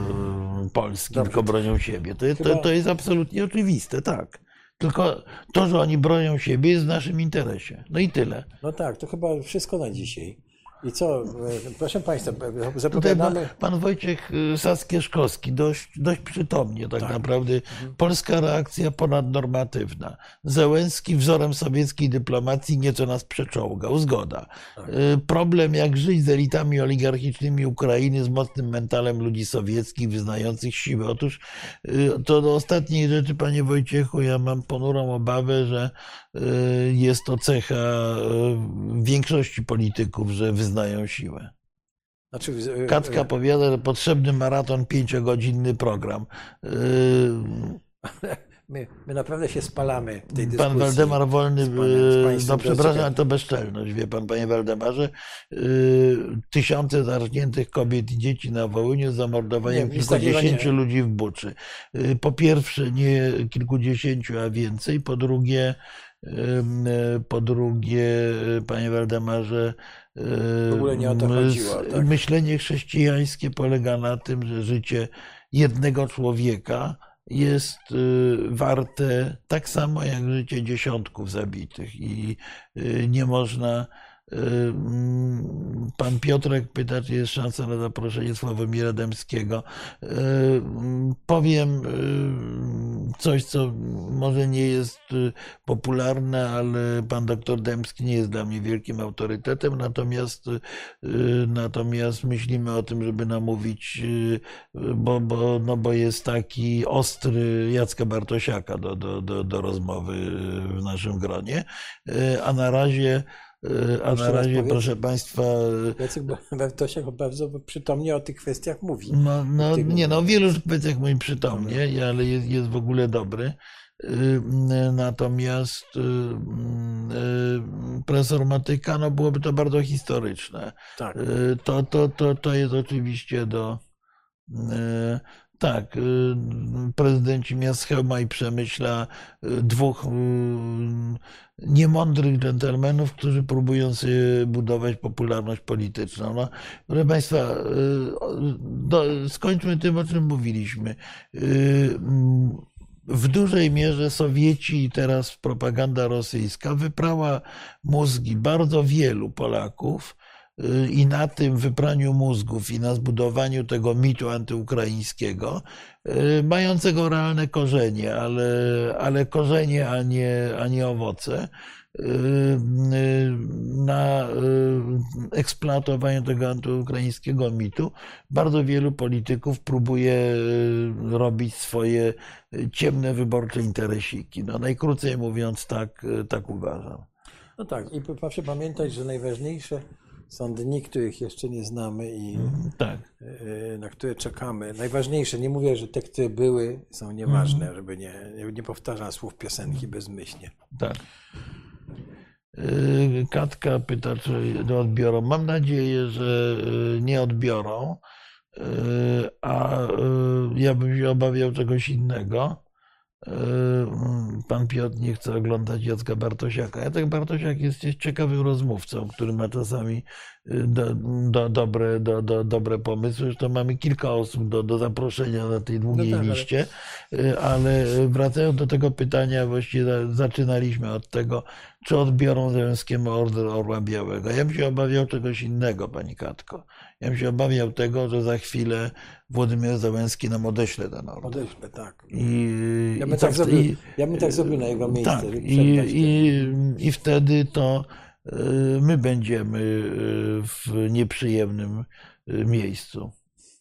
y, Polski, Dobrze. tylko bronią siebie. To, to, to jest absolutnie oczywiste, tak. Tylko to, że oni bronią siebie, jest w naszym interesie. No i tyle. No tak, to chyba wszystko na dzisiaj. I co, proszę Państwa, zapowiadamy... Pan, pan Wojciech Saskieszkowski dość, dość przytomnie tak, tak naprawdę. Mhm. Polska reakcja ponadnormatywna. Zełenski wzorem sowieckiej dyplomacji nieco nas przeczołgał. Zgoda. Tak. Problem, jak żyć z elitami oligarchicznymi Ukrainy, z mocnym mentalem ludzi sowieckich, wyznających siłę. Otóż to do ostatniej rzeczy, panie Wojciechu, ja mam ponurą obawę, że jest to cecha większości polityków, że wyznają siłę. Znaczy, Katka powiada, że potrzebny maraton, pięciogodzinny program. My, my naprawdę się spalamy w tej dyskusji. Pan Waldemar Wolny, panem, no przepraszam, ale to bezczelność, wie pan, panie Waldemarze. Tysiące zarżniętych kobiet i dzieci na Wołyniu, zamordowaniem kilkudziesięciu ludzi w Buczy. Po pierwsze nie kilkudziesięciu, a więcej. Po drugie, po drugie, panie Waldemarze, w ogóle nie o to chodziło, tak? Myślenie chrześcijańskie polega na tym, że życie jednego człowieka jest warte tak samo jak życie dziesiątków zabitych i nie można. Pan Piotrek pyta, czy jest szansa na zaproszenie Sławomira Dębskiego. Powiem coś, co może nie jest popularne, ale pan doktor Dębski nie jest dla mnie wielkim autorytetem, natomiast, natomiast myślimy o tym, żeby namówić, bo, bo, no bo jest taki ostry Jacka Bartosiaka do, do, do, do rozmowy w naszym gronie, a na razie A na razie, proszę Państwa... Jacek Bartosiak bardzo przytomnie o tych kwestiach mówi. No, no nie, no o wielu kwestiach mówi przytomnie, ale jest, jest w ogóle dobry. Natomiast profesor Matyka, no byłoby to bardzo historyczne. Tak. To, to, to, to jest oczywiście do... Tak, prezydenci miast Chełma i Przemyśla, dwóch niemądrych dżentelmenów, którzy próbują sobie budować popularność polityczną. No, proszę Państwa, do, skończmy tym, o czym mówiliśmy. W dużej mierze Sowieci i teraz propaganda rosyjska wyprała mózgi bardzo wielu Polaków, i na tym wypraniu mózgów i na zbudowaniu tego mitu antyukraińskiego, mającego realne korzenie, ale, ale korzenie, a nie, a nie owoce, na eksploatowaniu tego antyukraińskiego mitu bardzo wielu polityków próbuje robić swoje ciemne wyborcze interesiki. No, najkrócej mówiąc, tak, tak uważam. No tak, i proszę pamiętać, że najważniejsze są dni, których jeszcze nie znamy i Tak. na które czekamy. Najważniejsze, nie mówię, że te, które były, są nieważne, żeby nie, nie, nie powtarzam słów piosenki bezmyślnie. Tak. Katka pyta, czy odbiorą. Mam nadzieję, że nie odbiorą, a ja bym się obawiał czegoś innego. Pan Piotr nie chce oglądać Jacka Bartosiaka. Jacek Bartosiak jest, jest ciekawym rozmówcą, który ma czasami do, do, dobre, do, do, dobre pomysły. Zresztą mamy kilka osób do, do zaproszenia na tej długiej No tak, ale- liście, ale wracając do tego pytania, właściwie zaczynaliśmy od tego, czy odbiorą Zełenskiemu Order Orła Białego. Ja bym się obawiał czegoś innego, pani Katko. Ja bym się obawiał tego, że za chwilę Władimir Zełenski nam odeśle ten order. Odeślę, tak. I, Ja i bym, co tak w- zrobił, i- ja bym tak zrobił na jego miejsce. tak, żeby i, przerwać i, ten- i wtedy to y, my będziemy y, w nieprzyjemnym y, miejscu.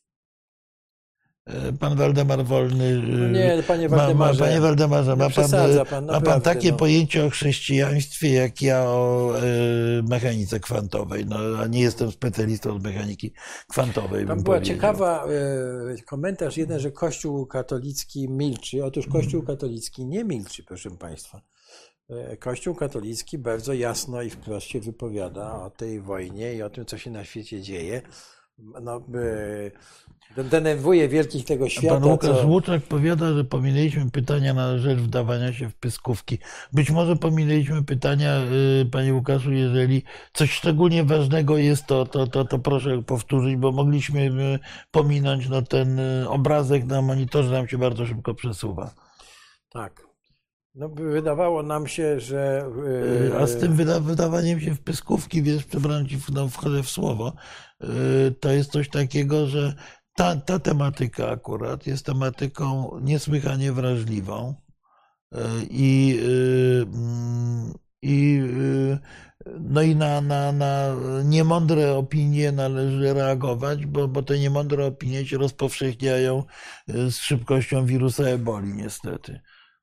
Y, Pan Waldemar Wolny. y, No nie, panie ma, ma, Waldemarze, panie Waldemarze, nie ma pan, przesadza y, pan, ma pan naprawdę, takie no. pojęcie o chrześcijaństwie, jak ja o y, mechanice kwantowej. No, a nie jestem specjalistą od mechaniki kwantowej. Tam bym była powiedział. ciekawa e, komentarz jeden, że Kościół katolicki milczy. Otóż Kościół katolicki nie milczy, proszę państwa. E, Kościół katolicki bardzo jasno i wprost się wypowiada o tej wojnie i o tym, co się na świecie dzieje. No, e, denerwuje wielkich tego świata. Pan Łukasz co... Łuczak powiada, że pominęliśmy pytania na rzecz wdawania się w pyskówki. Być może pominęliśmy pytania, y, panie Łukaszu, jeżeli coś szczególnie ważnego jest, to, to, to, to proszę powtórzyć, bo mogliśmy y, pominąć, no ten y, obrazek na monitorze nam się bardzo szybko przesuwa. Tak. No, wydawało nam się, że. Y, A z tym wyda wydawaniem się w pyskówki, wiesz, przepraszam ci, no, wchodzę w słowo, y, to jest coś takiego, że ta, ta tematyka akurat jest tematyką niesłychanie wrażliwą y, i, y, mm, i, y, no i na, na, na niemądre opinie należy reagować, bo, bo te niemądre opinie się rozpowszechniają y, z szybkością wirusa eboli, niestety.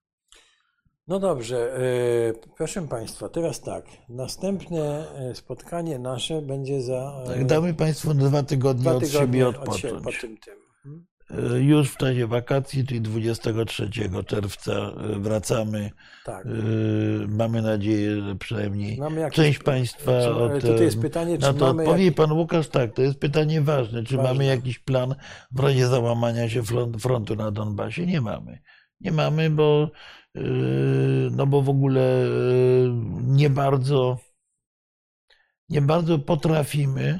No dobrze, e, proszę Państwa, teraz tak. Następne e, spotkanie nasze będzie za e, Tak, damy Państwu dwa tygodnie dwa od tygodnie siebie od sie- po odpocząć. tym tym. Hmm? Y, Już w czasie wakacji, czyli dwudziestego trzeciego czerwca y, wracamy. Tak. Y, Mamy nadzieję, że przynajmniej Mamy jakieś- część Państwa czy- od, tutaj jest pytanie, czy na to mamy odpowie. jak- Pan Łukasz, tak, to jest pytanie ważne. Czy Ważne. mamy jakiś plan w razie załamania się front- frontu na Donbasie? Nie mamy. Nie mamy, bo, y, no bo w ogóle y, nie bardzo, nie bardzo potrafimy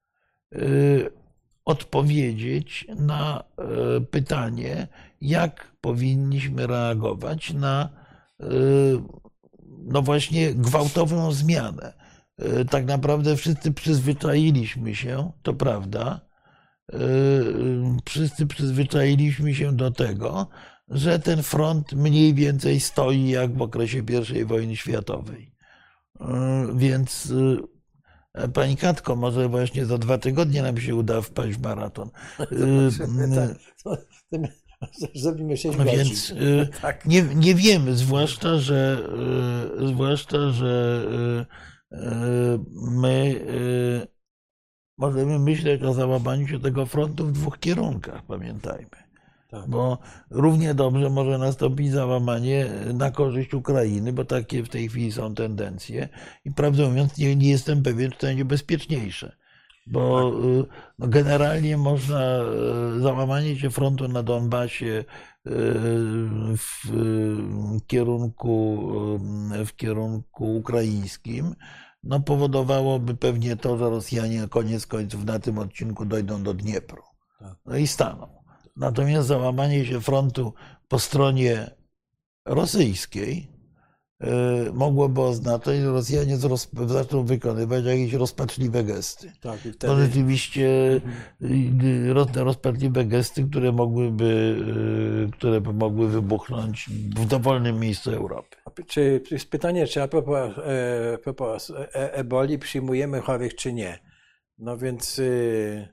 y, odpowiedzieć na y, pytanie, jak powinniśmy reagować na y, no właśnie gwałtowną zmianę. Y, Tak naprawdę wszyscy przyzwyczailiśmy się, to prawda, y, wszyscy przyzwyczailiśmy się do tego, że ten front mniej więcej stoi jak w okresie pierwszej wojny światowej. Y, Więc y, Pani Katko, może właśnie za dwa tygodnie nam się uda wpaść w maraton. Y, Tak. Zrobimy sześć No godzin. więc y, Tak. nie, nie wiemy, zwłaszcza, że y, zwłaszcza, że y, y, my y, możemy myśleć o załamaniu się tego frontu w dwóch kierunkach, pamiętajmy. Tak. Bo równie dobrze może nastąpić załamanie na korzyść Ukrainy, bo takie w tej chwili są tendencje. I prawdę mówiąc, nie, nie jestem pewien, czy to będzie bezpieczniejsze. Bo y, no generalnie można y, załamanie się frontu na Donbasie y, w y, kierunku, y, w kierunku ukraińskim no powodowałoby pewnie to, że Rosjanie koniec końców na tym odcinku dojdą do Dniepru. Tak. No i staną. Natomiast załamanie się frontu po stronie rosyjskiej y, mogłoby oznaczać, że Rosjanie zroz- zaczną wykonywać jakieś rozpaczliwe gesty. Tak, i To wtedy rzeczywiście y, roz- rozpaczliwe gesty, które mogłyby, y, które by mogły wybuchnąć w dowolnym miejscu Europy. czy, czy jest pytanie, czy a propos, e, a propos e, eboli przyjmujemy chorych, czy nie? No więc y,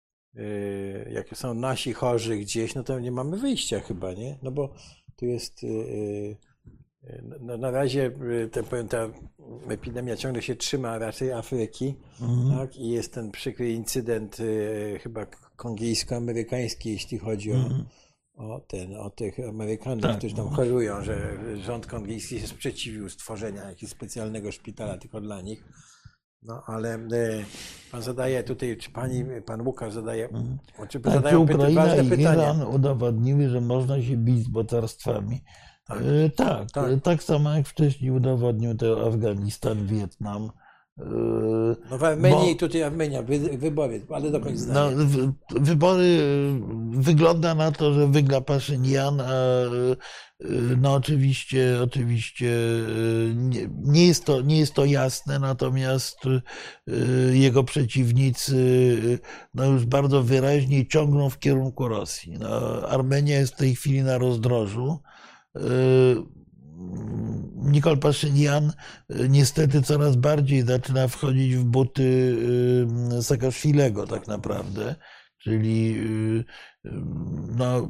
y, jak są nasi chorzy gdzieś, no to nie mamy wyjścia chyba, nie? No bo tu jest y, y, No, na razie ten, powiem, ta epidemia ciągle się trzyma raczej Afryki, mhm. tak? I jest ten przykry incydent chyba kongijsko-amerykański, jeśli chodzi mhm. o, o, ten, o tych Amerykanów, tak. którzy tam chorują, że rząd kongijski się sprzeciwił stworzenia jakiegoś specjalnego szpitala tylko dla nich. No ale pan zadaje tutaj, czy pani, pan Łukasz zadaje, mhm. czy tak, zadają Ukraina ważne i pytania. Iran udowodniły, że można się bić z mocarstwami. Tak. E, tak, tak, tak samo jak wcześniej udowodnił to Afganistan, Wietnam. E, no w Armenii, bo, tutaj Armenia, wy, wybory, ale do końca zdania. No, wy, wybory, wygląda na to, że wygra Paszynian, a no oczywiście, oczywiście nie, nie, jest to, nie jest to jasne, natomiast jego przeciwnicy no już bardzo wyraźnie ciągną w kierunku Rosji. No, Armenia jest w tej chwili na rozdrożu. Nikol Paszynian niestety coraz bardziej zaczyna wchodzić w buty Saakaszwilego tak naprawdę, czyli no,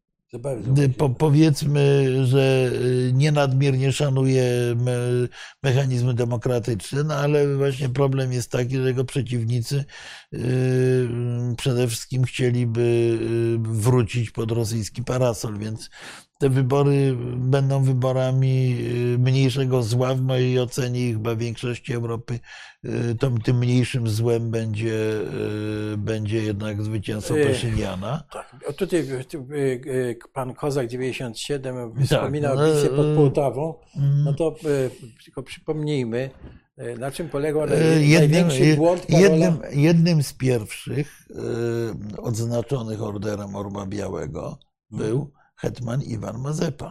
po, powiedzmy, że nie nadmiernie szanuje me, mechanizmy demokratyczne, no ale właśnie problem jest taki, że jego przeciwnicy yy, przede wszystkim chcieliby wrócić pod rosyjski parasol, więc te wybory będą wyborami mniejszego zła w mojej ocenie i chyba większości Europy to, tym mniejszym złem będzie, będzie jednak zwycięstwo Paszyniana. Tak. Tutaj pan Kozak dziewięćdziesiąt siedem wspominał tak, bitwę pod Połtawą, no to tylko przypomnijmy, na czym polegał największy błąd Karola? Jednym, jednym z pierwszych odznaczonych Orderem Orła Białego był hetman Iwan Mazepa.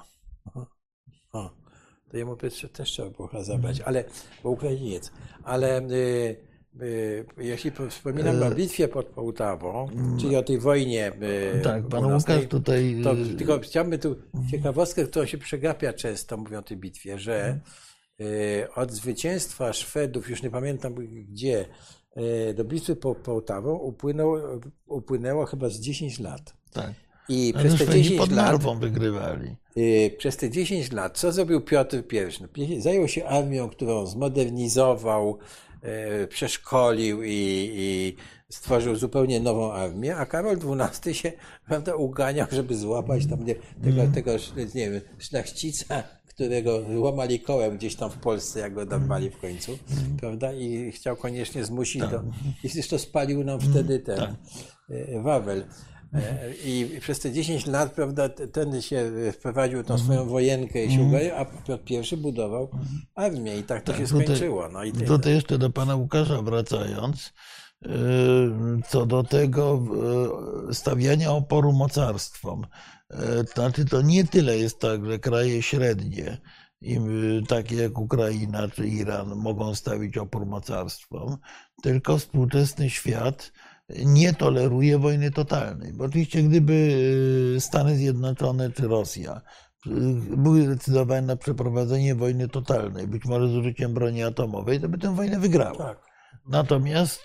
O, to jemu też trzeba było zabrać, ale, bo Ukrainiec. Ale y, y, jeśli wspominam o bitwie pod Połtawą, czyli o tej wojnie y, tak, pan Łukasz tutaj... To tylko chciałbym tu ciekawostkę, która się przegapia często, mówią o tej bitwie, że y, od zwycięstwa Szwedów, już nie pamiętam gdzie, y, do bitwy pod Połtawą upłynęło, upłynęło chyba z dziesięć lat. Tak. I przez te dziesięć lat wygrywali. Yy, przez te dziesięć lat, co zrobił Piotr I? Zajął się armią, którą zmodernizował, yy, przeszkolił i, i stworzył zupełnie nową armię, a Karol dwunasty się, prawda, uganiał, żeby złapać tam nie, tego, mm. tego, nie wiem, szlachcica, którego łamali kołem gdzieś tam w Polsce, jak go dorwali w końcu, mm. prawda, i chciał koniecznie zmusić tak. do... I zresztą spalił nam wtedy ten tak. yy, Wawel. I przez te dziesięć lat, prawda, ten się wprowadził tą swoją wojenkę i się uganiał, a Piotr I budował armię i tak to tak, się skończyło. No i tutaj jeszcze do pana Łukasza wracając, co do tego stawiania oporu mocarstwom. Znaczy to nie tyle jest tak, że kraje średnie, takie jak Ukraina czy Iran, mogą stawić opór mocarstwom, tylko współczesny świat nie toleruje wojny totalnej. Bo oczywiście gdyby Stany Zjednoczone czy Rosja były zdecydowane na przeprowadzenie wojny totalnej, być może z użyciem broni atomowej, to by tę wojnę wygrały. Tak. Natomiast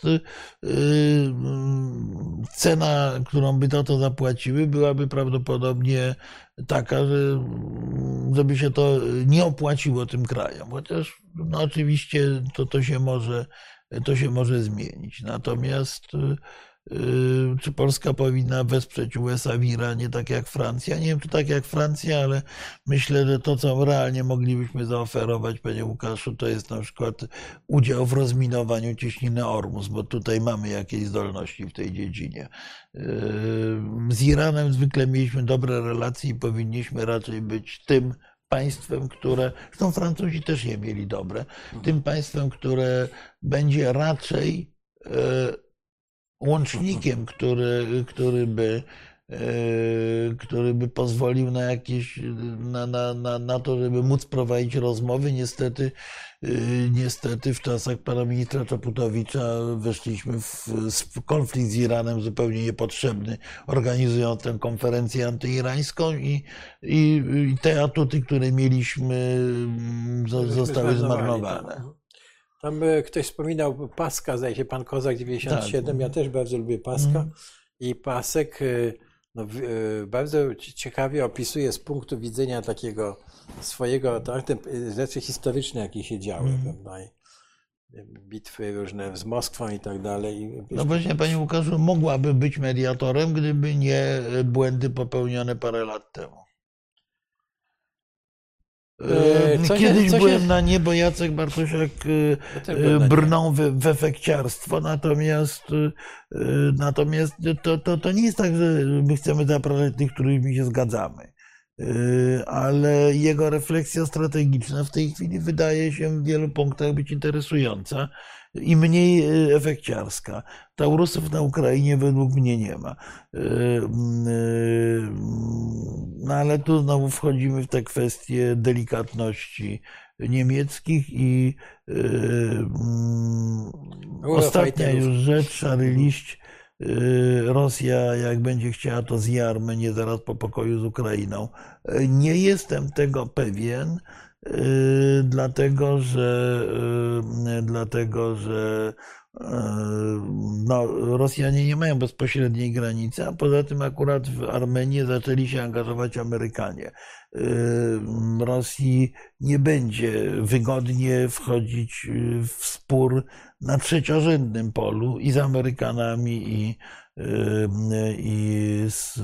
cena, którą by to, to zapłaciły, byłaby prawdopodobnie taka, że żeby się to nie opłaciło tym krajom. Chociaż no oczywiście to, to się może to się może zmienić. Natomiast czy Polska powinna wesprzeć U S A w Iranie tak jak Francja? Nie wiem, czy tak jak Francja, ale myślę, że to, co realnie moglibyśmy zaoferować, panie Łukaszu, to jest na przykład udział w rozminowaniu cieśniny Ormus, bo tutaj mamy jakieś zdolności w tej dziedzinie. Z Iranem zwykle mieliśmy dobre relacje i powinniśmy raczej być tym państwem, które, zresztą Francuzi też je mieli dobre, tym państwem, które będzie raczej łącznikiem, który, który by który by pozwolił na jakieś, na, na, na, na to, żeby móc prowadzić rozmowy. Niestety, niestety w czasach pana ministra Czaputowicza weszliśmy w, w konflikt z Iranem zupełnie niepotrzebny, organizując tę konferencję antyirańską i, i, i te atuty, które mieliśmy, zostały zmarnowane. Tam ktoś wspominał Paska, zdaje się pan Kozak dziewięćdziesiąt siedem, tak. Ja też bardzo lubię Paska. Mm. I Pasek no, bardzo ciekawie opisuje z punktu widzenia takiego swojego, tak, te rzeczy historyczne, jakie się działy, mm. prawda? Bitwy różne z Moskwą i tak dalej. No właśnie, panie Łukaszu, mogłaby być mediatorem, gdyby nie błędy popełnione parę lat temu. Co Kiedyś się, co byłem się... na nie, bo Jacek Bartosiak brnął w, w efekciarstwo, natomiast, natomiast to, to, to nie jest tak, że my chcemy zapraszać tych, którymi się zgadzamy. Ale jego refleksja strategiczna w tej chwili wydaje się w wielu punktach być interesująca i mniej efekciarska. Taurusów na Ukrainie według mnie nie ma. No ale tu znowu wchodzimy w te kwestie delikatności niemieckich i ostatnia już rzecz, szary liść. Rosja, jak będzie chciała, to zje Armenię zaraz po pokoju z Ukrainą. Nie jestem tego pewien, dlatego że, dlatego, że no, Rosjanie nie mają bezpośredniej granicy, a poza tym akurat w Armenię zaczęli się angażować Amerykanie. Rosji nie będzie wygodnie wchodzić w spór na trzeciorzędnym polu i z Amerykanami, i, i z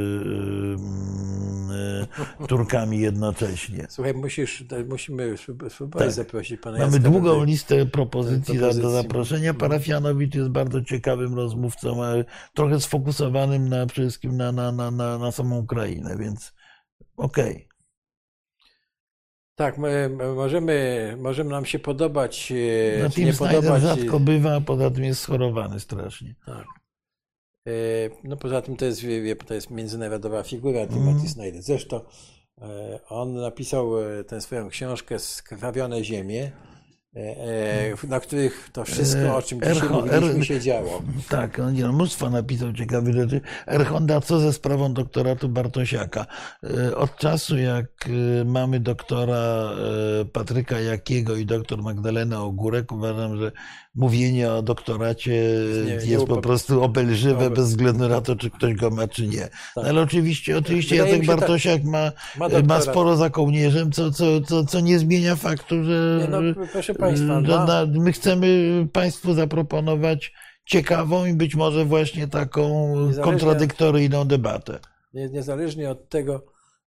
Turkami jednocześnie. Słuchaj, musisz, musimy spróbować tak. zaprosić pana Mamy Jacka długą tej, listę propozycji, propozycji do zaproszenia. Parafianowicz jest bardzo ciekawym rozmówcą, trochę sfokusowanym na, przede wszystkim na, na, na, na, na samą Ukrainę, więc okej. Okay. Tak, my możemy, możemy nam się podobać, no, czy nie podobać. Rzadko bywa, a poza tym jest schorowany strasznie. Tak. No poza tym to jest, to jest międzynarodowa figura, Timothy mm. Snyder. Zresztą on napisał tę swoją książkę Skrwawione ziemie, na których to wszystko, o czym dzisiaj Ercho, mówiliśmy, er, się działo. Tak, no, no, mnóstwo napisał ciekawych rzeczy. Erchonda, co ze sprawą doktoratu Bartosiaka? Od czasu, jak mamy doktora Patryka Jakiego i doktor Magdalenę Ogórek, uważam, że mówienie o doktoracie nie, jest nie, po prostu obelżywe, bez względu na to, czy ktoś go ma, czy nie. Tak. Ale oczywiście, oczywiście Jacek Bartosiak tak. ma, ma, ma sporo za kołnierzem, co, co, co, co nie zmienia faktu, że, nie, no, proszę państwa, że na, my chcemy państwu zaproponować ciekawą i być może właśnie taką kontradyktoryjną debatę. Niezależnie od tego,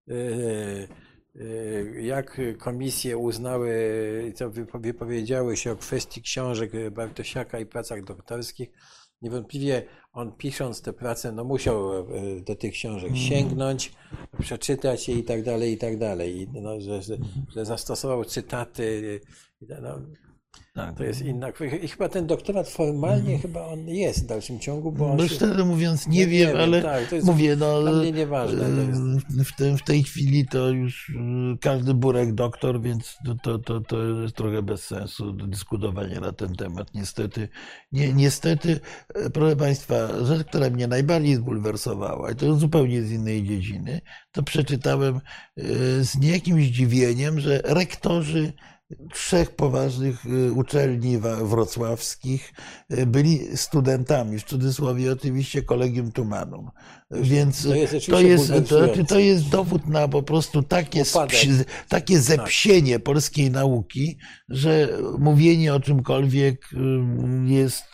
jak komisje uznały, co wypowiedziały się o kwestii książek Bartosiaka i pracach doktorskich, niewątpliwie on, pisząc te prace, no musiał do tych książek sięgnąć, przeczytać je i tak dalej, i tak dalej. I no, że, że zastosował cytaty. No, tak. To jest inna. I chyba ten doktorat formalnie hmm. chyba on jest w dalszym ciągu, bo on no się... szczerze mówiąc nie, nie wiem, wiem, ale tak, to jest mówię, no, dla mnie nieważne. W, te, w tej chwili to już każdy burek doktor, więc to, to, to jest trochę bez sensu dyskutowanie na ten temat. Niestety, nie, niestety, proszę państwa, rzecz, która mnie najbardziej zbulwersowała, i to zupełnie z innej dziedziny, to przeczytałem z niejakim zdziwieniem, że rektorzy trzech poważnych uczelni wrocławskich byli studentami, w cudzysłowie oczywiście Collegium Thumanum. Więc to jest, to jest, to, to jest dowód na po prostu takie, spsi, takie zepsienie polskiej nauki, że mówienie o czymkolwiek jest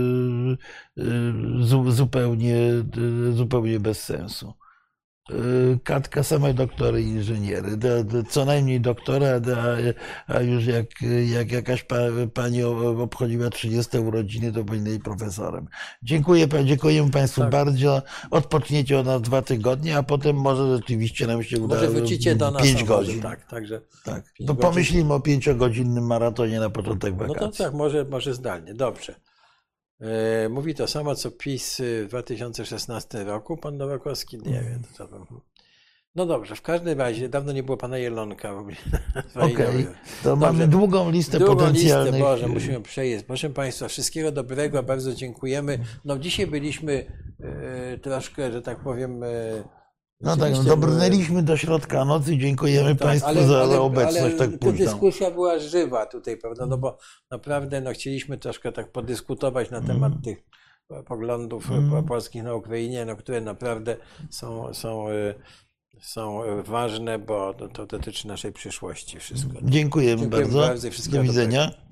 zupełnie, zupełnie bez sensu. Katka, same doktory i inżyniery, co najmniej doktora, a już jak, jak jakaś pani obchodziła trzydzieste urodziny, to powinna być profesorem. Dziękuję, dziękujemy Państwu tak. bardzo. Odpoczniecie o nas dwa tygodnie, a potem może rzeczywiście nam się uda może wrócicie do nas pięć godzin. Tak, także tak. To pomyślimy o pięciogodzinnym maratonie na początek wakacji. No to tak, może, może zdalnie. Dobrze. Mówi to samo, co PiS w dwa tysiące szesnastym roku, pan Nowakowski, nie wiem. To no dobrze, w każdym razie, dawno nie było pana Jelonka. Okej, okay. To dobrze. Mamy długą listę długą potencjalnych. Listę, Boże, musimy przejeść. Proszę państwa, wszystkiego dobrego, bardzo dziękujemy. No dzisiaj byliśmy e, troszkę, że tak powiem... E, No tak, no dobrnęliśmy do środka nocy, dziękujemy tak, Państwu ale, za ale, obecność ale tak późną. Dyskusja była żywa tutaj, prawda, no bo naprawdę no, chcieliśmy troszkę tak podyskutować na temat tych poglądów Mm. polskich na Ukrainie, no, które naprawdę są, są, są ważne, bo to, to dotyczy naszej przyszłości wszystko. Dziękujemy, Dziękuję bardzo. bardzo i wszystkiego Do dobrego. widzenia.